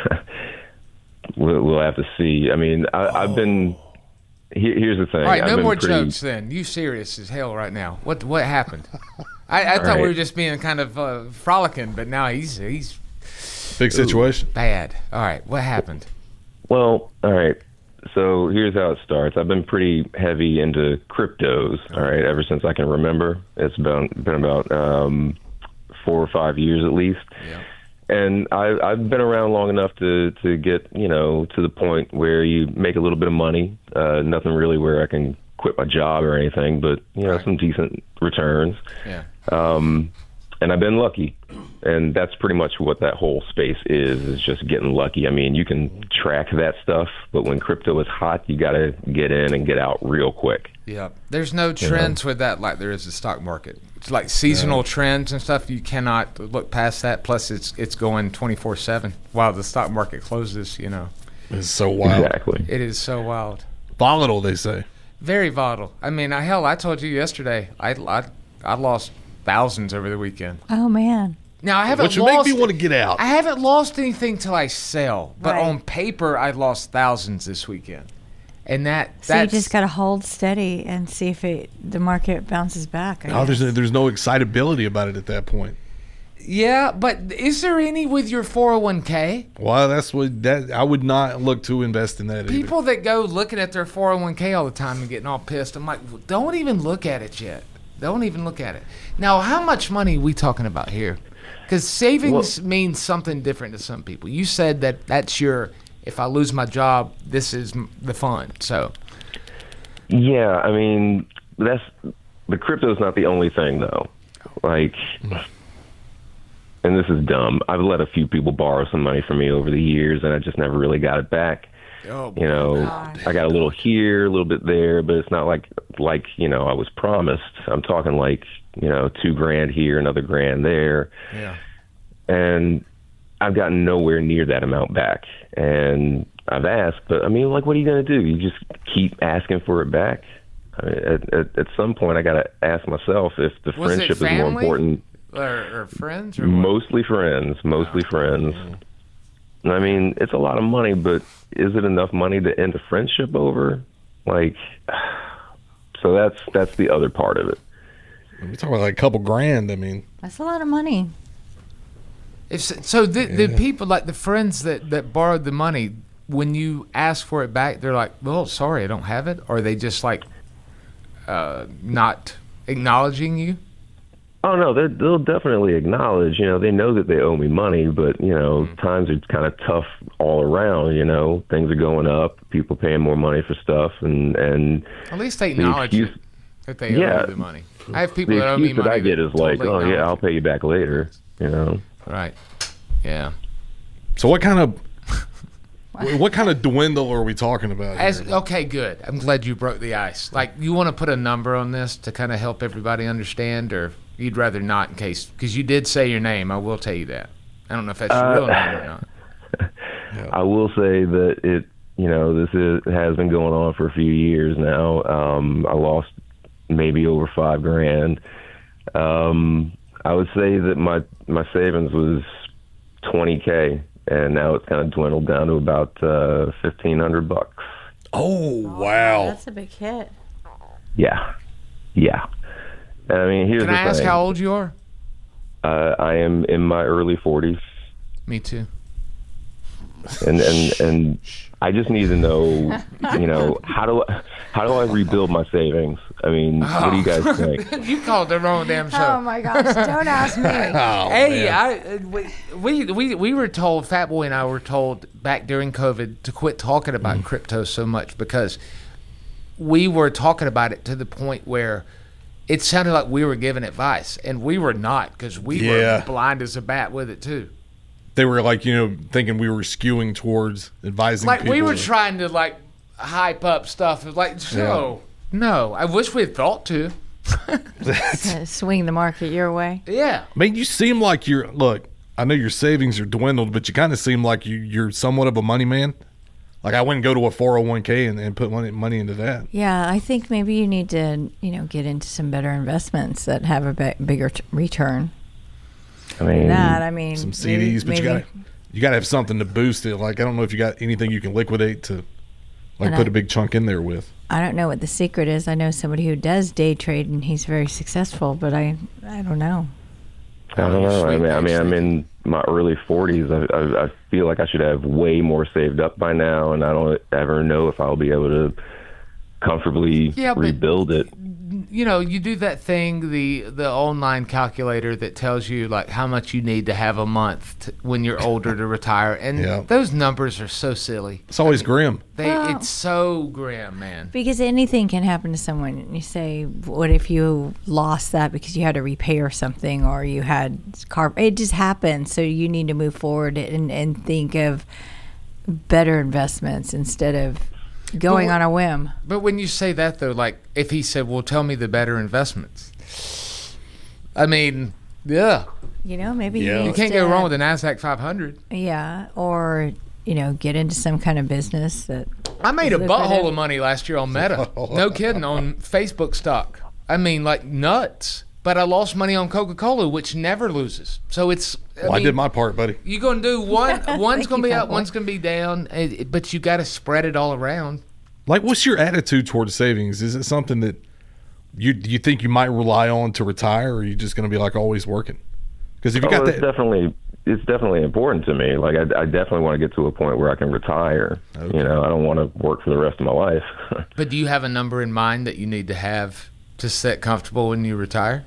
Speaker 13: we'll, we'll have to see. I mean, I, I've been. Here, here's the thing.
Speaker 6: All right,
Speaker 13: I've
Speaker 6: no
Speaker 13: been
Speaker 6: more
Speaker 13: pretty,
Speaker 6: jokes then. You serious as hell right now. What what happened? I, I thought we
Speaker 13: right.
Speaker 6: were just being kind of uh, frolicking, but now he's he's
Speaker 8: Big situation.
Speaker 6: bad. All right, what happened?
Speaker 13: Well, all right. So here's how it starts. I've been pretty heavy into cryptos, all right, ever since I can remember. It's been been about um, four or five years at least.
Speaker 6: Yeah.
Speaker 13: And I, I've been around long enough to, to get, you know, to the point where you make a little bit of money. Uh, nothing really where I can quit my job or anything, but, you know,
Speaker 6: Right.
Speaker 13: some decent returns.
Speaker 6: Yeah.
Speaker 13: Um, and I've been lucky. And that's pretty much what that whole space is, is just getting lucky. I mean, you can track that stuff, but when crypto is hot, you got to get in and get out real quick.
Speaker 6: Yeah. There's no trends with that like there is the stock market. It's like seasonal trends and stuff. You cannot look past that. Plus, it's it's going twenty-four seven while the stock market closes, you know.
Speaker 8: It's so wild.
Speaker 13: Exactly.
Speaker 6: It is so wild.
Speaker 8: Volatile, they say.
Speaker 6: Very volatile. I mean, I, hell, I told you yesterday, I, I, I lost thousands over the weekend.
Speaker 7: Oh man.
Speaker 6: Now I haven't
Speaker 8: Which would
Speaker 6: lost,
Speaker 8: make me want to get out.
Speaker 6: I haven't lost anything till I sell, but
Speaker 7: Right.
Speaker 6: on paper I lost thousands this weekend, and that
Speaker 7: So
Speaker 6: that's
Speaker 7: you just got to hold steady and see if it the market bounces back. I
Speaker 8: Oh, there's
Speaker 7: guess.
Speaker 8: there's no excitability about it at that point.
Speaker 6: yeah. But is there any with your four oh one k?
Speaker 8: Well, that's what that I would not look to invest in that. Either.
Speaker 6: People that go looking at their four oh one k all the time and getting all pissed, I'm like, well, don't even look at it yet. Don't even look at it. Now, how much money are we talking about here? Because savings means something different to some people. You said that that's your, if I lose my job, this is m- the fund. So,
Speaker 13: Yeah, I mean, that's the crypto is not the only thing though. Like, and this is dumb. I've let a few people borrow some money from me over the years, and I just never really got it back.
Speaker 6: oh,
Speaker 13: You know, I got a little here, a little bit there, but it's not like like you know I was promised. I'm talking like you know two grand here, another grand there,
Speaker 6: yeah.
Speaker 13: and I've gotten nowhere near that amount back. And I've asked, but I mean, like, what are you going to do? You just keep asking for it back? I mean, at, at, at some point, I got to ask myself if the
Speaker 6: Was it
Speaker 13: friendship is more
Speaker 6: family?
Speaker 13: important.
Speaker 6: Or, or friends? Or what?
Speaker 13: Mostly friends, mostly friends. I mean, it's a lot of money, but is it enough money to end a friendship over? Like, so that's that's the other part of it.
Speaker 8: We're talking about like a couple grand. I mean,
Speaker 7: That's a lot of money.
Speaker 6: If so, so the, the people, like the friends that, that borrowed the money, when you ask for it back, they're like, well, sorry, I don't have it? Or are they just like uh, not acknowledging you?
Speaker 13: Oh no, they they'll definitely acknowledge. You know, they know that they owe me money, but you know,
Speaker 6: Mm-hmm.
Speaker 13: times are kind of tough all around. You know, things are going up, people paying more money for stuff, and and
Speaker 6: At least they
Speaker 13: the
Speaker 6: acknowledge
Speaker 13: excuse-
Speaker 6: you that they owe
Speaker 13: yeah,
Speaker 6: you the money. I have people
Speaker 13: the
Speaker 6: that owe me
Speaker 13: excuse
Speaker 6: money.
Speaker 13: that I get is like,
Speaker 6: totally
Speaker 13: oh yeah, I'll
Speaker 6: acknowledge
Speaker 13: pay you back later. You know.
Speaker 6: it. Right. Yeah.
Speaker 8: so what kind of what kind of dwindle are we talking about?
Speaker 6: As,
Speaker 8: here?
Speaker 6: okay, good. I'm glad you broke the ice. Like, you want to put a number on this to kind of help everybody understand, or you'd rather not in case, because you did say your name. I will tell you that. I don't know if that's your
Speaker 13: Uh,
Speaker 6: real name or not.
Speaker 13: I will say that it, you know, this is, has been going on for a few years now. Um, I lost maybe over five grand. Um, I would say that my my savings was twenty K, and now it's kind of dwindled down to about uh, fifteen hundred bucks.
Speaker 8: Oh wow,
Speaker 7: That's a big hit.
Speaker 13: Yeah, yeah. I mean, here's
Speaker 6: Can
Speaker 13: the
Speaker 6: I ask
Speaker 13: thing.
Speaker 6: how old you are?
Speaker 13: Uh, I am in my early forties.
Speaker 6: Me too.
Speaker 13: and and and I just need to know, you know, how do I, how do I rebuild my savings? I mean, what do you guys think?
Speaker 6: You called the wrong damn show.
Speaker 7: Oh my gosh! Don't ask me.
Speaker 8: Oh,
Speaker 6: Hey,
Speaker 8: man.
Speaker 6: I, uh, we, we we we were told, Fat Boy and I were told back during COVID to quit talking about
Speaker 8: Mm.
Speaker 6: crypto so much, because we were talking about it to the point where it sounded like we were giving advice, and we were not, because we
Speaker 8: Yeah.
Speaker 6: were blind as a bat with it too.
Speaker 8: They were like, you know, thinking we were skewing towards advising
Speaker 6: Like
Speaker 8: people.
Speaker 6: we were
Speaker 8: to-
Speaker 6: trying to like hype up stuff. It was like, no, no. I wish we had thought to.
Speaker 7: To swing the market your way.
Speaker 6: Yeah.
Speaker 8: I mean, you seem like you're. Look, I know your savings are dwindled, but you kind of seem like you, you're somewhat of a money man. Like I wouldn't go to a four oh one k and, and put money money into that.
Speaker 7: Yeah, I think maybe you need to, you know, get into some better investments that have a bi- bigger t- return.
Speaker 13: I mean,
Speaker 7: That I mean,
Speaker 8: Some
Speaker 7: maybe-
Speaker 8: C Ds, but you
Speaker 7: maybe-
Speaker 8: got to you got to have something to boost it. Like I don't know if you got anything you can liquidate to, like
Speaker 7: And
Speaker 8: put
Speaker 7: I-
Speaker 8: a big chunk in there with.
Speaker 7: I don't know what the secret is. I know somebody who does day trade and he's very successful, but I, I don't know.
Speaker 13: I don't know. I mean, I mean, I'm in my early forties. I, I, I feel like I should have way more saved up by now, and I don't ever know if I'll be able to comfortably
Speaker 6: Yeah, but-
Speaker 13: rebuild it.
Speaker 6: You know, you do that thing, the the online calculator that tells you like how much you need to have a month to, when you're older to retire, and
Speaker 8: Yeah.
Speaker 6: those numbers are so silly.
Speaker 8: It's always grim.
Speaker 6: They
Speaker 7: Well-
Speaker 6: it's so grim, man.
Speaker 7: Because anything can happen to someone. And you say, what if you lost that because you had to repair something or you had car? It just happened. So you need to move forward and, and think of better investments instead of going
Speaker 6: But wh-
Speaker 7: on a whim.
Speaker 6: But when you say that though, like if he said, "Well, tell me the better investments," I mean, yeah,
Speaker 7: You know, maybe
Speaker 8: Yeah.
Speaker 7: he
Speaker 6: you
Speaker 7: needs
Speaker 6: can't go
Speaker 7: to-
Speaker 6: wrong with the Nasdaq five hundred.
Speaker 7: Yeah, or you know, get into some kind of business that.
Speaker 6: I made a
Speaker 7: is
Speaker 6: butthole
Speaker 7: lucrative.
Speaker 6: of money last year on Meta. No kidding, on Facebook stock. I mean, like nuts. but I lost money on Coca-Cola, which never loses. So it's. I
Speaker 8: Well,
Speaker 6: mean,
Speaker 8: I did my part, buddy.
Speaker 6: You're gonna do one. One's
Speaker 7: Thank
Speaker 6: gonna
Speaker 7: you,
Speaker 6: be up.
Speaker 7: Cowboy.
Speaker 6: One's gonna be down. eh, But you got to spread it all around.
Speaker 8: Like, what's your attitude towards savings? Is it something that you you think you might rely on to retire, or are you just going to be like always working? Because if you
Speaker 13: Oh,
Speaker 8: got
Speaker 13: it's
Speaker 8: that,
Speaker 13: definitely it's definitely important to me. Like I, I definitely want to get to a point where I can retire.
Speaker 8: Okay.
Speaker 13: You know, I don't want to work for the rest of my life.
Speaker 6: But do you have a number in mind that you need to have to sit comfortable when you retire?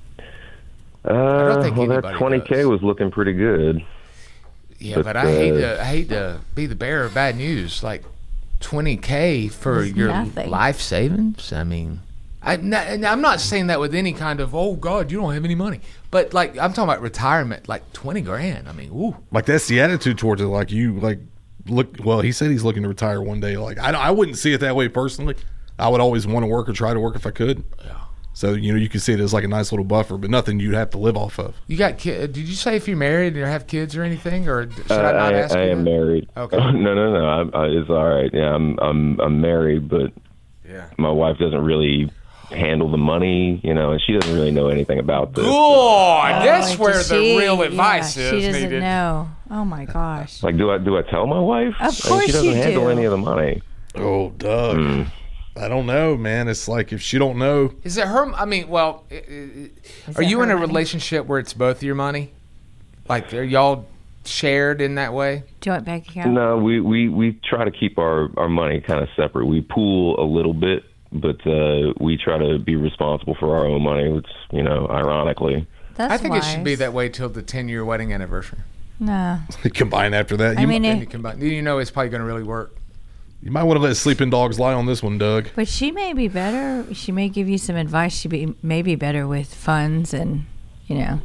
Speaker 13: Uh,
Speaker 6: think
Speaker 13: well, that
Speaker 6: anybody
Speaker 13: twenty K
Speaker 6: does.
Speaker 13: was looking pretty good.
Speaker 6: Yeah,
Speaker 13: But,
Speaker 6: but, I hate
Speaker 13: uh,
Speaker 6: to I hate to be the bearer of bad news. Like twenty K for
Speaker 7: It's
Speaker 6: your
Speaker 7: nothing.
Speaker 6: life savings. I mean, I, and I'm not saying that with any kind of oh God, you don't have any money. But like I'm talking about retirement, like twenty grand. I mean, ooh.
Speaker 8: like that's the attitude towards it. Like you, like look. Well, he said he's looking to retire one day. Like I, don't- I wouldn't see it that way personally. I would always want to work or try to work if I could.
Speaker 6: Yeah.
Speaker 8: So you know, you can see it as like a nice little buffer, but nothing you'd have to live off of.
Speaker 6: You got kid? Did you say if you're married or have kids or anything, or should
Speaker 13: Uh,
Speaker 6: I not
Speaker 13: I,
Speaker 6: ask
Speaker 13: I
Speaker 6: you
Speaker 13: am
Speaker 6: that?
Speaker 13: married.
Speaker 6: Okay.
Speaker 13: no, no, no. I, I, it's all right. Yeah, I'm I'm I'm married, but
Speaker 6: Yeah.
Speaker 13: my wife doesn't really handle the money. You know, and she doesn't really know anything about this.
Speaker 6: Good.
Speaker 7: Oh,
Speaker 6: That's
Speaker 7: like,
Speaker 6: where
Speaker 7: does
Speaker 6: the
Speaker 7: she-
Speaker 6: real advice
Speaker 7: yeah,
Speaker 6: is
Speaker 7: She doesn't
Speaker 6: needed.
Speaker 7: know. Oh my gosh.
Speaker 13: Like, do I do I tell my wife?
Speaker 7: Of
Speaker 13: I mean,
Speaker 7: course
Speaker 13: she doesn't
Speaker 7: you
Speaker 13: handle
Speaker 7: do.
Speaker 13: any of the money.
Speaker 8: Oh, Doug.
Speaker 13: Mm.
Speaker 8: I don't know, man. It's like if she don't know,
Speaker 6: Is it her? I mean, well, i- i-
Speaker 7: Is
Speaker 6: are
Speaker 7: it
Speaker 6: you
Speaker 7: her
Speaker 6: in a
Speaker 7: money?
Speaker 6: relationship where it's both your money? Like, are y'all shared in that way?
Speaker 7: Joint bank account.
Speaker 13: No, we, we, we try to keep our, our money kind of separate. We pool a little bit, but uh, we try to be responsible for our own money, which, you know, ironically.
Speaker 7: That's
Speaker 6: I think it should be
Speaker 7: wise.
Speaker 6: that way till the ten-year wedding anniversary.
Speaker 7: No.
Speaker 8: combine after that.
Speaker 7: I
Speaker 8: You,
Speaker 7: mean,
Speaker 6: Then
Speaker 7: it-
Speaker 6: you combine. You know, it's probably going to really work.
Speaker 8: you might want to let sleeping dogs lie on this one, Doug.
Speaker 7: But she may be better. She may give you some advice. She be, may be better with funds and, you know.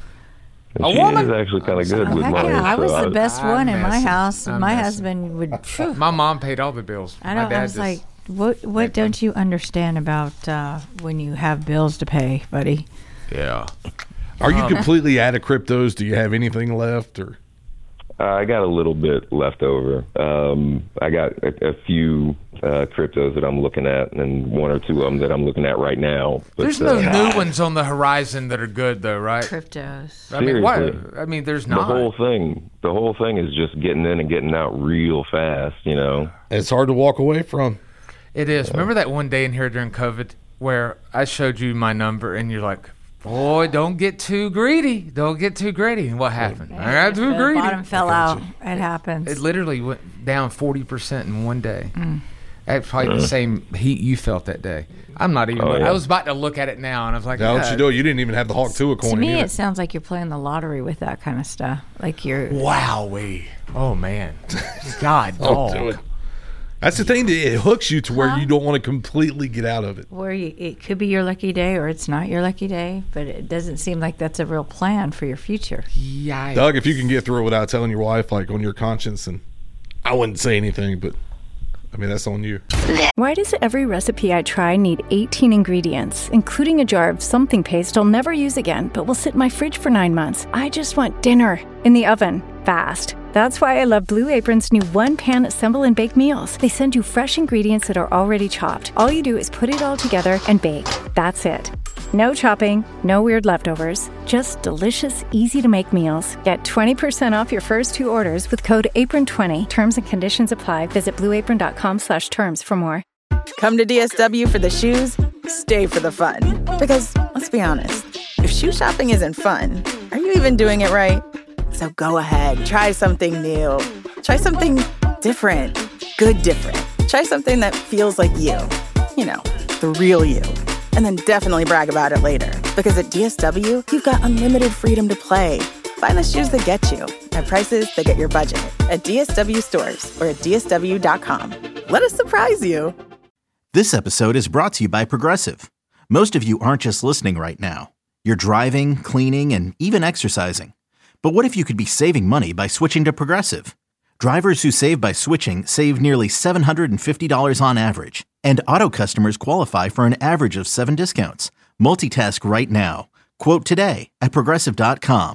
Speaker 13: And
Speaker 6: A
Speaker 13: she
Speaker 6: woman?
Speaker 13: is actually kind of good
Speaker 7: Oh,
Speaker 13: with
Speaker 7: heck
Speaker 13: money.
Speaker 7: yeah, I was
Speaker 13: so
Speaker 7: the best
Speaker 6: I'm
Speaker 7: one in my
Speaker 6: messing.
Speaker 7: house.
Speaker 6: I'm
Speaker 7: my
Speaker 6: messing.
Speaker 7: husband would. Phew.
Speaker 6: My mom paid all the bills.
Speaker 7: I
Speaker 6: My
Speaker 7: don't.
Speaker 6: dad
Speaker 7: I was
Speaker 6: just,
Speaker 7: like, what? What don't you understand about uh, when you have bills to pay, buddy?
Speaker 6: yeah.
Speaker 8: Are you
Speaker 6: Um,
Speaker 8: completely out of cryptos? Do you have anything left, or
Speaker 13: Uh, I got a little bit left over. Um, I got a, a few uh, cryptos that I'm looking at, and one or two of them that I'm looking at right now. But,
Speaker 6: There's no
Speaker 13: uh,
Speaker 6: new ones on the horizon that are good, though, right?
Speaker 7: Cryptos.
Speaker 6: I mean, why?
Speaker 13: Seriously.
Speaker 6: I mean, there's
Speaker 13: the
Speaker 6: not.
Speaker 13: whole thing, the whole thing is just getting in and getting out real fast. You know.
Speaker 8: it's hard to walk away from?
Speaker 6: It is. Remember that one day in here during COVID where I showed you my number and you're like, boy, don't get too greedy. Don't get too greedy. And what happened? I got too
Speaker 7: The
Speaker 6: greedy.
Speaker 7: bottom fell out. It happens.
Speaker 6: It literally went down forty percent in one day.
Speaker 7: Mm.
Speaker 6: That's probably the same heat you felt that day. I'm not even.
Speaker 13: Oh, yeah.
Speaker 6: I was about to look at it now and I was like,
Speaker 8: Now, what
Speaker 6: "Ah."
Speaker 8: you do? You didn't even have the Hawk Tua coin.
Speaker 7: to me,
Speaker 8: either.
Speaker 7: it sounds like you're playing the lottery with that kind of stuff. Like you're.
Speaker 6: Wowee. Oh, man. God,
Speaker 8: Don't
Speaker 6: dog.
Speaker 8: do it. That's the thing that it hooks you to where you don't want to completely get out of it.
Speaker 7: Where you, it could be your lucky day or it's not your lucky day, but it doesn't seem like that's a real plan for your future.
Speaker 6: Yikes.
Speaker 8: Doug, if you can get through it without telling your wife, like on your conscience, and I wouldn't say anything, but I mean that's on you.
Speaker 14: Why does every recipe I try need eighteen ingredients, including a jar of something paste I'll never use again, but will sit in my fridge for nine months? I just want dinner in the oven, fast. That's why I love Blue Apron's new one-pan assemble and bake meals. They send you fresh ingredients that are already chopped. All you do is put it all together and bake. That's it. No chopping, no weird leftovers, just delicious, easy-to-make meals. Get twenty percent off your first two orders with code apron twenty. Terms and conditions apply. Visit blueapron.com slash terms for more.
Speaker 11: Come to D S W for the shoes, stay for the fun. Because, let's be honest, if shoe shopping isn't fun, are you even doing it right? So go ahead, try something new. Try something different. Good different. Try something that feels like you. You know, the real you. And then definitely brag about it later. Because at D S W, you've got unlimited freedom to play. Find the shoes that get you at prices that get your budget at D S W stores or at D S W dot com. Let us surprise you.
Speaker 1: This episode is brought to you by Progressive. Most of you aren't just listening right now. You're driving, cleaning, and even exercising. But what if you could be saving money by switching to Progressive? Drivers who save by switching save nearly seven hundred fifty dollars on average. And auto customers qualify for an average of seven discounts. Multitask right now. Quote today at Progressive dot com.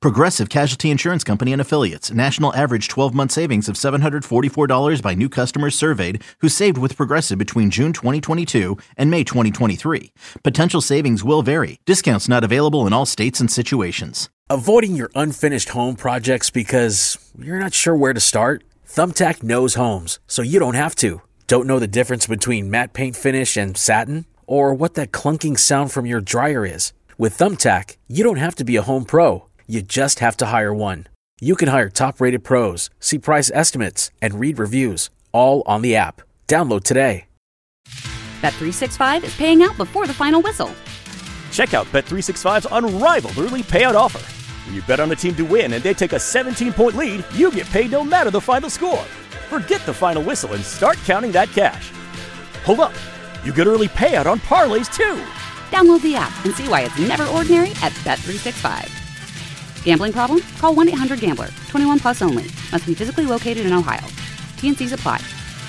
Speaker 1: Progressive Casualty Insurance Company and Affiliates. National average twelve-month savings of seven hundred forty-four dollars by new customers surveyed who saved with Progressive between June twenty twenty-two and May twenty twenty-three. Potential savings will vary. Discounts not available in all states and situations.
Speaker 12: Avoiding your unfinished home projects because you're not sure where to start? Thumbtack knows homes, so you don't have to. Don't know the difference between matte paint finish and satin? Or what that clunking sound from your dryer is? With Thumbtack, you don't have to be a home pro. You just have to hire one. You can hire top-rated pros, see price estimates, and read reviews, all on the app. Download today.
Speaker 2: Bet three sixty-five is paying out before the final whistle.
Speaker 3: Check out Bet three sixty-five's unrivaled early payout offer. When you bet on a team to win and they take a seventeen-point lead, you get paid no matter the final score. Forget the final whistle and start counting that cash. Hold up. You get early payout on parlays, too.
Speaker 2: Download the app and see why it's never ordinary at Bet three sixty-five. Gambling problem? Call one eight hundred gambler. twenty-one plus only. Must be physically located in Ohio. T N Cs apply.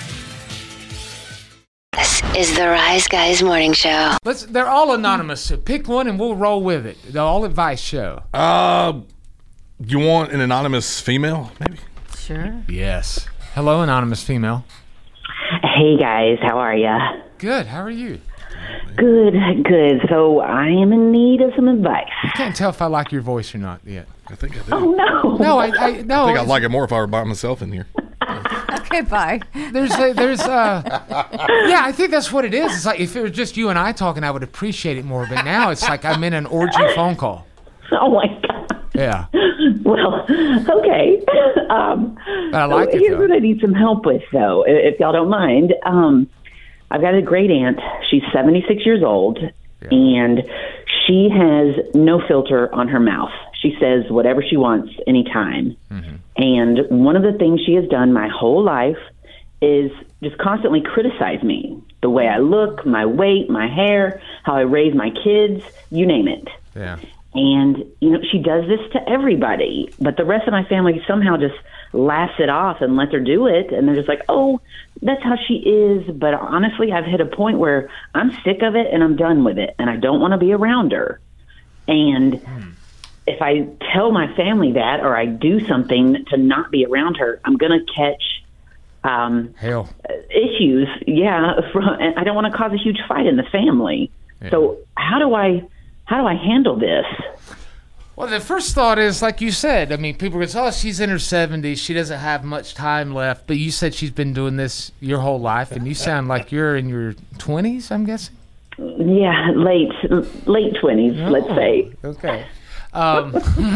Speaker 5: This is the Rise Guys Morning Show.
Speaker 6: Let's. They're all anonymous. So pick one and we'll roll with it. The All Advice Show.
Speaker 8: Uh, you want an anonymous female, maybe?
Speaker 7: Sure.
Speaker 6: Yes. Hello, anonymous female.
Speaker 15: Hey guys, how are ya?
Speaker 6: Good. How are you?
Speaker 15: Good, good. So I am in need of some advice.
Speaker 6: You can't tell if I like your voice or not yet.
Speaker 8: I think I do.
Speaker 15: Oh no.
Speaker 6: No, I, I no.
Speaker 8: I think I'd like it more if I were by myself in here.
Speaker 7: Okay, bye.
Speaker 6: There's, a, there's, uh, yeah, I think that's what it is. It's like if it was just you and I talking, I would appreciate it more. But now it's like I'm in an orgy phone call.
Speaker 15: Oh my god.
Speaker 6: Yeah.
Speaker 15: Well, okay. Um,
Speaker 6: but I like
Speaker 15: so
Speaker 6: it.
Speaker 15: Here's
Speaker 6: Though.
Speaker 15: what I need some help with, though, if y'all don't mind. Um, I've got a great aunt. She's seventy-six years old, yeah. and she has no filter on her mouth. She says whatever she wants anytime. Mm-hmm. And one of the things she has done my whole life is just constantly criticize me. The way I look, my weight, my hair, how I raise my kids, you name it.
Speaker 6: Yeah.
Speaker 15: And, you know, she does this to everybody. But the rest of my family somehow just laughs it off and lets her do it. And they're just like, oh, that's how she is. But honestly, I've hit a point where I'm sick of it and I'm done with it. And I don't want to be around her. And hmm. if I tell my family that or I do something to not be around her, I'm going to catch um,
Speaker 6: Hell.
Speaker 15: issues. Yeah. From, and I don't want to cause a huge fight in the family. Yeah. So how do I... How do I handle this?
Speaker 6: Well, the first thought is, like you said, I mean, people go, oh, she's in her seventies. She doesn't have much time left. But you said she's been doing this your whole life, and you sound like you're in your twenties, I'm guessing?
Speaker 15: Yeah, late late twenties, oh, let's say.
Speaker 6: Okay. Um,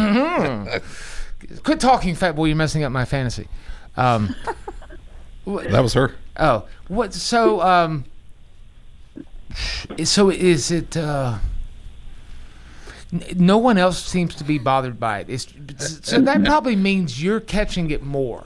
Speaker 6: quit talking, fat boy. You're messing up my fantasy. Um,
Speaker 8: that was her.
Speaker 6: Oh. what? So, um, so is it... Uh, No one else seems to be bothered by it. It's, so that probably means you're catching it more.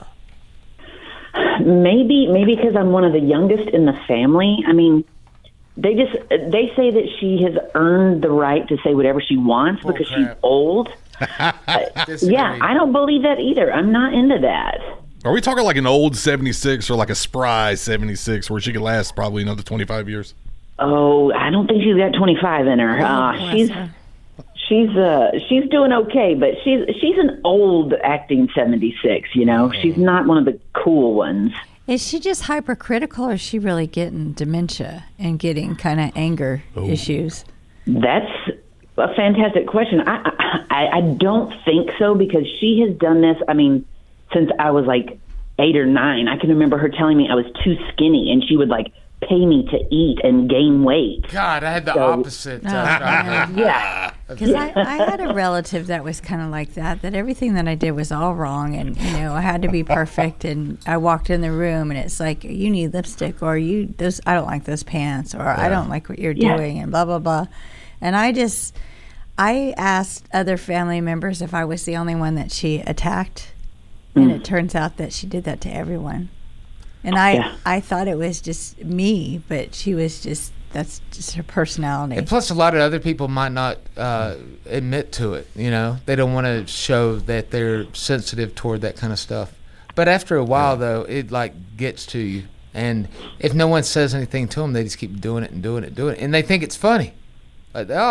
Speaker 15: Maybe, maybe because I'm one of the youngest in the family. I mean, they just they say that she has earned the right to say whatever she wants oh, because crap. she's old. uh, yeah, I don't believe that either. I'm not into that.
Speaker 8: Are we talking like an old seventy-six or like a spry seventy-six where she could last probably another twenty-five years?
Speaker 15: Oh, I don't think she's got twenty-five in her. Uh, she's. She's uh she's doing okay, but she's she's an old acting seventy-six, you know. She's not one of the cool ones.
Speaker 7: Is she just hypercritical, or is she really getting dementia and getting kind of anger oh. issues?
Speaker 15: That's a fantastic question. I, I I don't think so because she has done this. I mean, since I was like eight or nine, I can remember her telling me I was too skinny, and she would like pay me to eat and gain weight.
Speaker 6: God, I had the so, opposite. Uh,
Speaker 15: uh, yeah.
Speaker 7: Because I, I had a relative that was kind of like that, that everything that I did was all wrong and, you know, I had to be perfect. And I walked in the room and it's like, you need lipstick or you, those, I don't like those pants or yeah. I don't like what you're yeah. doing and blah, blah, blah. And I just, I asked other family members if I was the only one that she attacked. Mm. And it turns out that she did that to everyone. And I, yeah. I thought it was just me, but she was just, that's just her personality.
Speaker 6: And plus, a lot of other people might not uh, admit to it, you know? They don't want to show that they're sensitive toward that kind of stuff. But after a while, yeah. though, it, like, gets to you. And if no one says anything to them, they just keep doing it and doing it and doing it. And they think it's funny. Like, oh,
Speaker 15: yeah.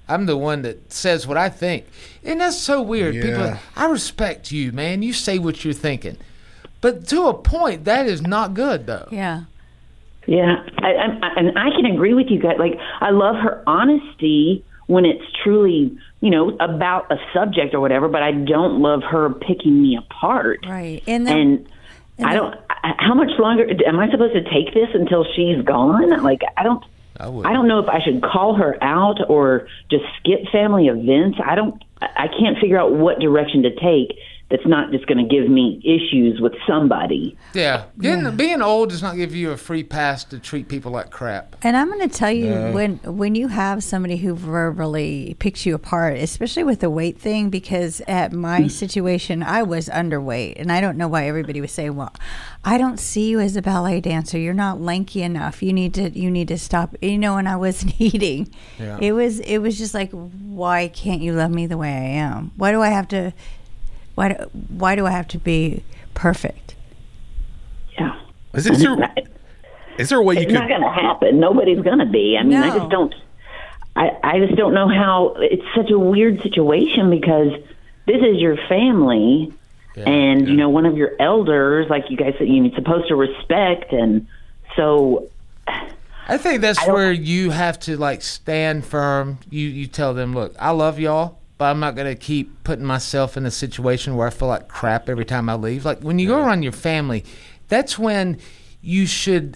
Speaker 6: I'm the one that says what I think. And that's so weird.
Speaker 8: Yeah.
Speaker 6: People, I respect you, man. You say what you're thinking. But to a point, that is not good, though.
Speaker 7: Yeah.
Speaker 15: Yeah, I, I, and I can agree with you guys. Like, I love her honesty when it's truly, you know, about a subject or whatever, but I don't love her picking me apart.
Speaker 7: Right. And, then,
Speaker 15: and,
Speaker 7: and
Speaker 15: I don't, I, how much longer, am I supposed to take this until she's gone? Like, I don't,
Speaker 6: I,
Speaker 15: I don't know if I should call her out or just skip family events. I don't, I can't figure out what direction to take that's not just going to give me issues with somebody.
Speaker 6: Yeah. Getting, yeah. Being old does not give you a free pass to treat people like crap.
Speaker 7: And I'm going to tell you,
Speaker 6: Uh,
Speaker 7: when when you have somebody who verbally picks you apart, especially with the weight thing, because at my situation, I was underweight. And I don't know why everybody was saying, well, I don't see you as a ballet dancer. You're not lanky enough. You need to you need to stop. You know, when I wasn't eating,
Speaker 6: Yeah.
Speaker 7: it was it was just like, why can't you love me the way I am? Why do I have to... Why do, why do I have to be perfect?
Speaker 15: Yeah.
Speaker 8: Is, is, there, is there a way you
Speaker 15: it's
Speaker 8: could...
Speaker 15: It's not going to happen. Nobody's going to be. I mean,
Speaker 7: No.
Speaker 15: I just don't... I, I just don't know how... It's such a weird situation because this is your family
Speaker 6: Yeah.
Speaker 15: and, you know, one of your elders, like you guys said, you're supposed to respect. And so...
Speaker 6: I think that's where you have to, like, stand firm. You, you tell them, look, I love y'all. But I'm not going to keep putting myself in a situation where I feel like crap every time I leave. Like, when you go around your family, that's when you should,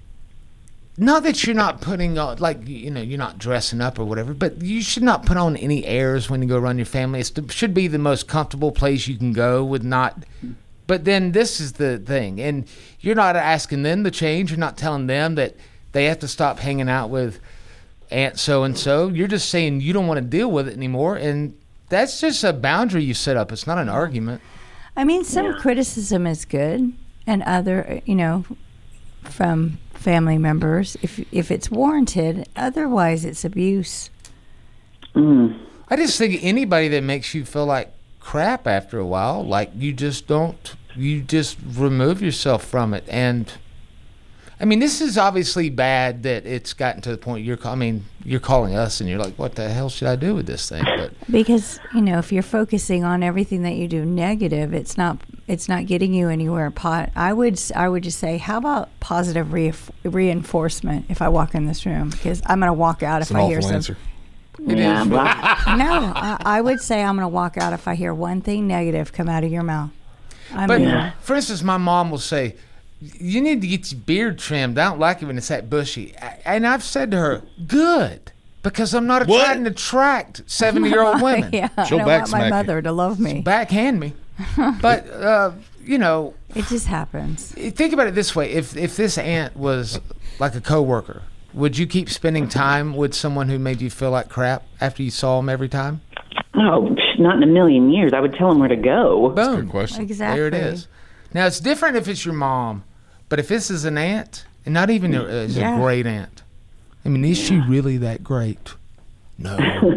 Speaker 6: not that you're not putting on, like, you know, you're not dressing up or whatever, but you should not put on any airs when you go around your family. It's the, should be the most comfortable place you can go with not, but then this is the thing. And you're not asking them to change. You're not telling them that they have to stop hanging out with Aunt so-and-so. You're just saying you don't want to deal with it anymore, and that's just a boundary you set up. It's not an argument.
Speaker 7: I mean, some criticism is good, and other, you know, from family members, if if it's warranted. Otherwise, it's abuse.
Speaker 15: Mm.
Speaker 6: I just think anybody that makes you feel like crap after a while, like you just don't, you just remove yourself from it. And I mean, this is obviously bad that it's gotten to the point you're, I mean, you're calling us and you're like, what the hell should I do with this thing? But
Speaker 7: Because, you know, if you're focusing on everything that you do negative, it's not it's not getting you anywhere. Pot. I would I would just say, how about positive re- reinforcement if I walk in this room? Because I'm going to walk out
Speaker 8: It's
Speaker 7: if
Speaker 8: an
Speaker 7: I
Speaker 8: awful
Speaker 7: hear some.
Speaker 8: answer.
Speaker 6: It
Speaker 15: Yeah,
Speaker 6: is.
Speaker 15: well,
Speaker 7: No, I, I would say I'm going to walk out if I hear one thing negative come out of your mouth. I
Speaker 6: But
Speaker 7: mean,
Speaker 6: for instance, my mom will say, you need to get your beard trimmed. I don't like it when it's that bushy. And I've said to her, good, because I'm not
Speaker 8: What?
Speaker 6: trying to attract seventy-year-old women.
Speaker 7: yeah, I
Speaker 8: She'll
Speaker 7: don't
Speaker 8: back
Speaker 7: want
Speaker 8: smack
Speaker 7: my
Speaker 8: you.
Speaker 7: mother to love me.
Speaker 6: Backhand me. But, uh, you know,
Speaker 7: It just happens.
Speaker 6: think about it this way. If if this aunt was like a coworker, would you keep spending time with someone who made you feel like crap after you saw them every time?
Speaker 15: oh, psh, not in a million years. I would tell them where to go.
Speaker 6: Boom.
Speaker 8: Good question.
Speaker 7: Exactly.
Speaker 6: There it is. Now, it's different if it's your mom, but if this is an aunt, and not even a, is
Speaker 7: Yeah.
Speaker 6: a great aunt, I mean, is she really that great? No.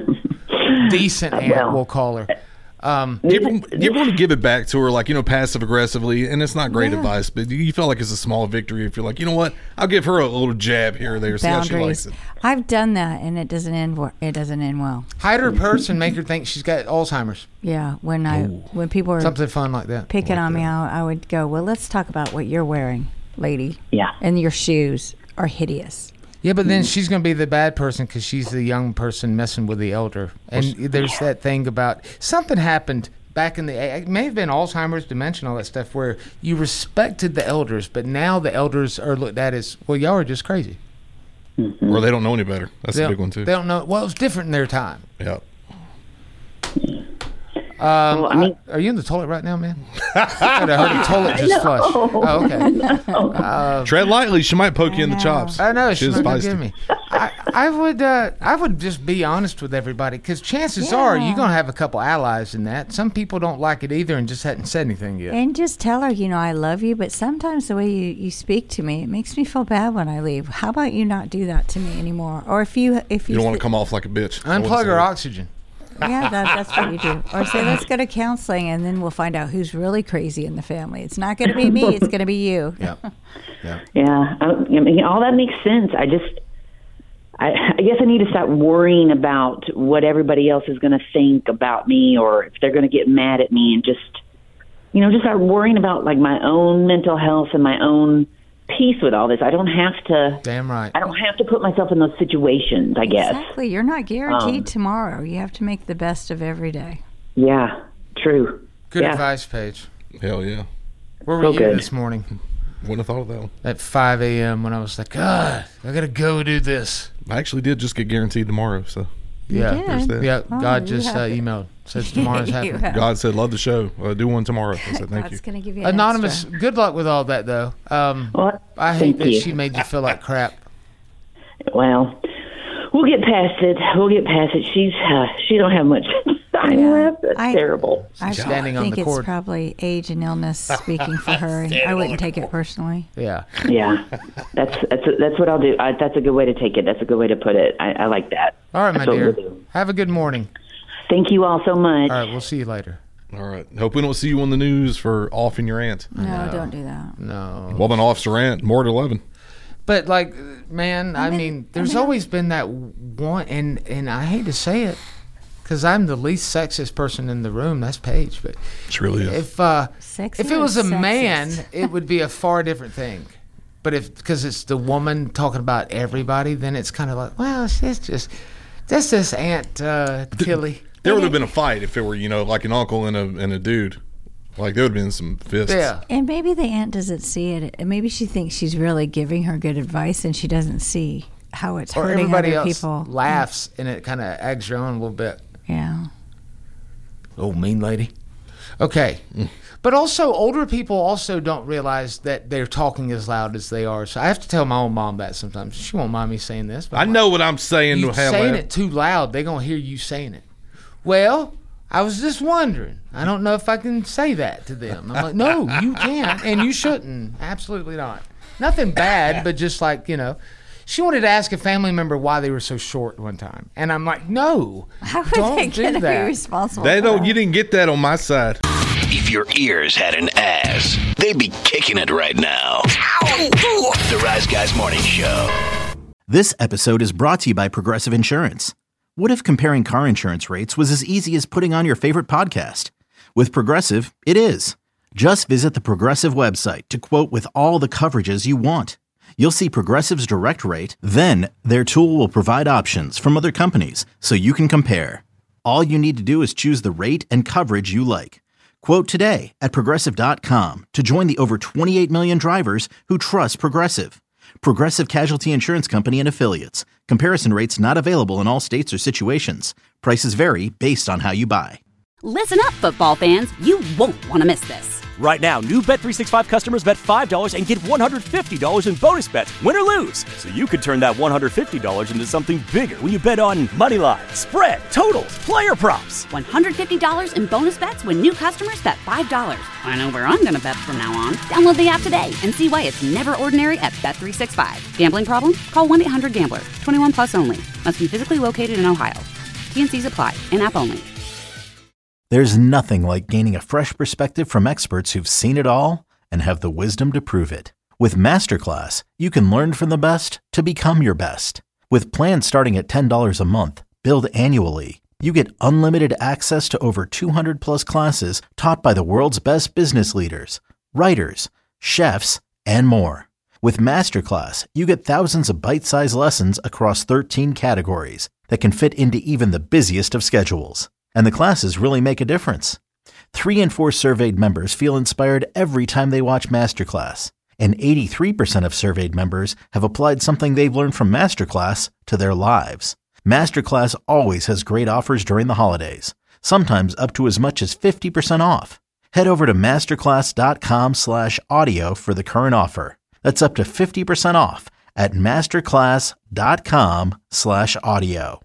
Speaker 6: Decent aunt,
Speaker 15: Well,
Speaker 6: we'll call her. Um,
Speaker 8: You ever, you ever want to give it back to her, like, you know, passive aggressively, and it's not great
Speaker 7: Yeah.
Speaker 8: advice, but you feel like it's a small victory if you're like, you know what, I'll give her a little jab here or there, see how she likes
Speaker 7: Boundaries.
Speaker 8: it.
Speaker 7: I've done that, and it doesn't end. wo- It doesn't end well.
Speaker 6: hide her purse and make her think she's got Alzheimer's.
Speaker 7: Yeah, when I when people are
Speaker 6: Something fun like that.
Speaker 7: picking on me, I, I would go, well, let's talk about what you're wearing, lady.
Speaker 15: Yeah.
Speaker 7: And your shoes are hideous.
Speaker 6: Yeah, but then she's going to be the bad person because she's the young person messing with the elder. And there's that thing about something happened back in the, it may have been Alzheimer's, dementia, all that stuff, where you respected the elders, but now the elders are looked at as, well, y'all are just crazy.
Speaker 8: Or they don't know any better. That's
Speaker 6: They
Speaker 8: a
Speaker 6: don't-
Speaker 8: big one, too.
Speaker 6: They don't know. Well, it was different in their time.
Speaker 8: Yeah.
Speaker 6: Um,
Speaker 15: Well, I mean-
Speaker 6: I- are you in the toilet right now, man? I heard the toilet just flush. Oh, okay. Uh,
Speaker 8: Tread lightly. She might poke you in the
Speaker 7: know.
Speaker 8: chops.
Speaker 6: I know
Speaker 8: She's
Speaker 6: she's not gonna
Speaker 8: feisty.
Speaker 6: give me. I, I would, uh, I would just be honest with everybody because chances are
Speaker 7: Yeah.
Speaker 6: you're gonna have a couple allies in that. Some people don't like it either and just hadn't said anything yet.
Speaker 7: And just tell her, you know, I love you, but sometimes the way you, you speak to me, it makes me feel bad when I leave. How about you not do that to me anymore? Or if you, if you,
Speaker 8: You don't want to
Speaker 7: th-
Speaker 8: come off like a bitch. I wouldn't
Speaker 6: Unplug
Speaker 8: say
Speaker 6: her
Speaker 8: that.
Speaker 6: oxygen.
Speaker 7: yeah, that, that's what you do. Or say, let's go to counseling, and then we'll find out who's really crazy in the family. It's not going to be me. It's going to be you.
Speaker 6: Yeah. Yeah.
Speaker 15: Yeah, I, I mean, all that makes sense. I just, I, I guess I need to stop worrying about what everybody else is going to think about me, or if they're going to get mad at me, and just, you know, just start worrying about like my own mental health and my own peace with all this. I don't have to.
Speaker 6: Damn right.
Speaker 15: I don't have to put myself in those situations, I guess.
Speaker 7: Exactly. You're not guaranteed
Speaker 15: Um,
Speaker 7: tomorrow. You have to make the best of every day.
Speaker 15: Yeah, true.
Speaker 6: Good
Speaker 15: yeah.
Speaker 6: advice, Paige.
Speaker 8: Hell yeah.
Speaker 6: Where were
Speaker 15: So
Speaker 6: you
Speaker 15: good.
Speaker 6: this morning?
Speaker 8: Wouldn't have thought of that one.
Speaker 6: At five a.m. when I was like, God, I got to go do this.
Speaker 8: I actually did just get guaranteed tomorrow, so.
Speaker 6: Yeah,
Speaker 7: did?
Speaker 8: There's that.
Speaker 6: yeah.
Speaker 7: Oh,
Speaker 6: God
Speaker 7: you
Speaker 6: just uh,
Speaker 7: have it.
Speaker 6: emailed. Says tomorrow's
Speaker 7: You
Speaker 6: happening.
Speaker 7: have-
Speaker 8: God said, love the show. Uh, do one tomorrow. I said, thank
Speaker 7: God's
Speaker 8: you.
Speaker 7: going to give you an
Speaker 6: Anonymous,
Speaker 7: extra.
Speaker 6: good luck with all that, though. Um,
Speaker 15: Well,
Speaker 6: I hate
Speaker 15: thank
Speaker 6: that
Speaker 15: you.
Speaker 6: she made you feel like crap.
Speaker 15: Well, we'll get past it. We'll get past it. She's uh, she don't have much time
Speaker 7: Yeah.
Speaker 15: left. That's
Speaker 7: I-
Speaker 15: terrible.
Speaker 7: I
Speaker 6: Standing on
Speaker 7: think
Speaker 6: the
Speaker 7: it's
Speaker 6: cord.
Speaker 7: probably age and illness speaking for her. and I wouldn't take it personally.
Speaker 6: Yeah.
Speaker 15: Yeah, that's that's that's what I'll do. I, that's a good way to take it. That's a good way to put it. I, I like that.
Speaker 6: All right, my
Speaker 15: That's what
Speaker 6: dear.
Speaker 15: we'll do.
Speaker 6: Have a good morning.
Speaker 15: Thank you all so much.
Speaker 6: All right, we'll see you later.
Speaker 8: All right. Hope we don't see you on the news for offing your aunt.
Speaker 7: No, don't do that.
Speaker 6: No.
Speaker 8: Well, then officer aunt, more at eleven.
Speaker 6: But like, man, I mean, there's always been that one, and and I hate to say it, because I'm the least sexist person in the room. That's Paige, but
Speaker 8: It's really is.
Speaker 6: if uh,
Speaker 7: Sexist
Speaker 6: if it was a
Speaker 7: or
Speaker 6: man,
Speaker 7: sexist?
Speaker 6: it would be a far different thing. But if because it's the woman talking about everybody, then it's kind of like, well, it's just that's this Aunt uh, Tilly.
Speaker 8: There would have been a fight if it were, you know, like an uncle and a and a dude. Like, there would have been some fists.
Speaker 6: Yeah.
Speaker 7: And maybe the aunt doesn't see it. And maybe she thinks she's really giving her good advice, and she doesn't see how it's
Speaker 6: Or
Speaker 7: hurting
Speaker 6: everybody
Speaker 7: other
Speaker 6: else
Speaker 7: people.
Speaker 6: laughs, and it kind of eggs her on a little bit.
Speaker 7: Yeah.
Speaker 6: Oh, mean lady. Okay. But also, older people also don't realize that they're talking as loud as they are. So I have to tell my own mom that sometimes. She won't mind me saying this. But
Speaker 8: I
Speaker 6: I'm
Speaker 8: know what I'm saying.
Speaker 6: You
Speaker 8: to have
Speaker 6: saying
Speaker 8: that.
Speaker 6: it too loud, they're going to hear you saying it. Well, I was just wondering. I don't know if I can say that to them. I'm like, no, you can't, and you shouldn't. Absolutely not. Nothing bad, but just like, you know. She wanted to ask a family member why they were so short one time. And I'm like, no,
Speaker 7: How are
Speaker 6: don't
Speaker 7: they
Speaker 6: do
Speaker 7: going to be
Speaker 6: that.
Speaker 7: responsible
Speaker 8: They
Speaker 7: for
Speaker 8: don't.
Speaker 7: that?
Speaker 8: You didn't get that on my side.
Speaker 4: If your ears had an ass, they'd be kicking it right now. The Rise Guys Morning Show.
Speaker 1: This episode is brought to you by Progressive Insurance. What if comparing car insurance rates was as easy as putting on your favorite podcast? With Progressive, it is. Just visit the Progressive website to quote with all the coverages you want. You'll see Progressive's direct rate, then their tool will provide options from other companies so you can compare. All you need to do is choose the rate and coverage you like. Quote today at Progressive dot com to join the over twenty-eight million drivers who trust Progressive. Progressive Casualty Insurance Company and Affiliates. Comparison rates not available in all states or situations. Prices vary based on how you buy.
Speaker 2: Listen up, football fans. You won't want to miss this.
Speaker 3: Right now, new Bet three sixty-five customers bet five dollars and get one hundred fifty dollars in bonus bets, win or lose. So you could turn that one hundred fifty dollars into something bigger when you bet on money line, spread, totals, player props.
Speaker 2: one hundred fifty dollars in bonus bets when new customers bet five dollars. I know where I'm going to bet from now on. Download the app today and see why it's never ordinary at Bet three sixty-five. Gambling problem? Call one eight hundred gambler. twenty-one plus only. Must be physically located in Ohio. T N Cs apply. In-app only.
Speaker 1: There's nothing like gaining a fresh perspective from experts who've seen it all and have the wisdom to prove it. With Masterclass, you can learn from the best to become your best. With plans starting at ten dollars a month, billed annually, you get unlimited access to over two hundred plus classes taught by the world's best business leaders, writers, chefs, and more. With Masterclass, you get thousands of bite-sized lessons across thirteen categories that can fit into even the busiest of schedules. And the classes really make a difference. Three in four surveyed members feel inspired every time they watch Masterclass. And eighty-three percent of surveyed members have applied something they've learned from Masterclass to their lives. Masterclass always has great offers during the holidays, sometimes up to as much as fifty percent off. Head over to masterclass.com slash audio for the current offer. That's up to fifty percent off at masterclass.com slash audio.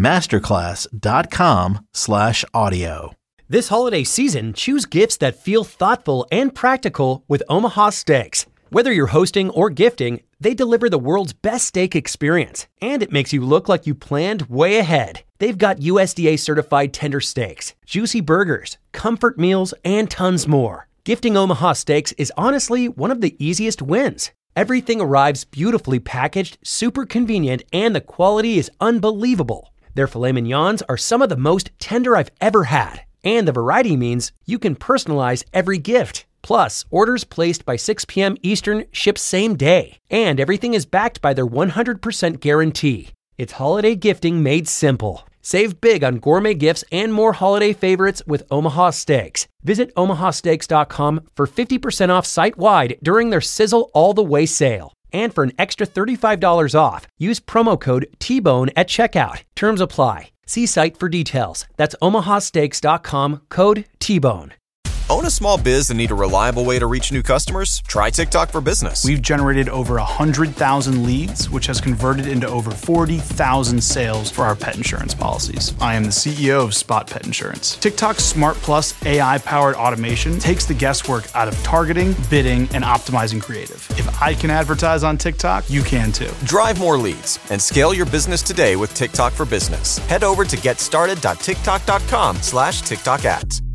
Speaker 1: Masterclass.com slash audio.
Speaker 16: This holiday season, choose gifts that feel thoughtful and practical with Omaha Steaks. Whether you're hosting or gifting, they deliver the world's best steak experience, and it makes you look like you planned way ahead. They've got U S D A certified tender steaks, juicy burgers, comfort meals, and tons more. Gifting Omaha Steaks is honestly one of the easiest wins. Everything arrives beautifully packaged, super convenient, and the quality is unbelievable. Their filet mignons are some of the most tender I've ever had. And the variety means you can personalize every gift. Plus, orders placed by six p.m. Eastern ship same day. And everything is backed by their one hundred percent guarantee. It's holiday gifting made simple. Save big on gourmet gifts and more holiday favorites with Omaha Steaks. Visit omaha steaks dot com for fifty percent off site-wide during their Sizzle All the Way sale. And for an extra thirty-five dollars off, use promo code T Bone at checkout. Terms apply. See site for details. That's omaha steaks dot com, code T Bone.
Speaker 17: Own a small biz and need a reliable way to reach new customers? Try TikTok for Business.
Speaker 18: We've generated over one hundred thousand leads, which has converted into over forty thousand sales for our pet insurance policies. I am the C E O of Spot Pet Insurance. TikTok's Smart Plus A I-powered automation takes the guesswork out of targeting, bidding, and optimizing creative. If I can advertise on TikTok, you can too.
Speaker 17: Drive more leads and scale your business today with TikTok for Business. Head over to getstarted dot tiktok dot com slash TikTok ads.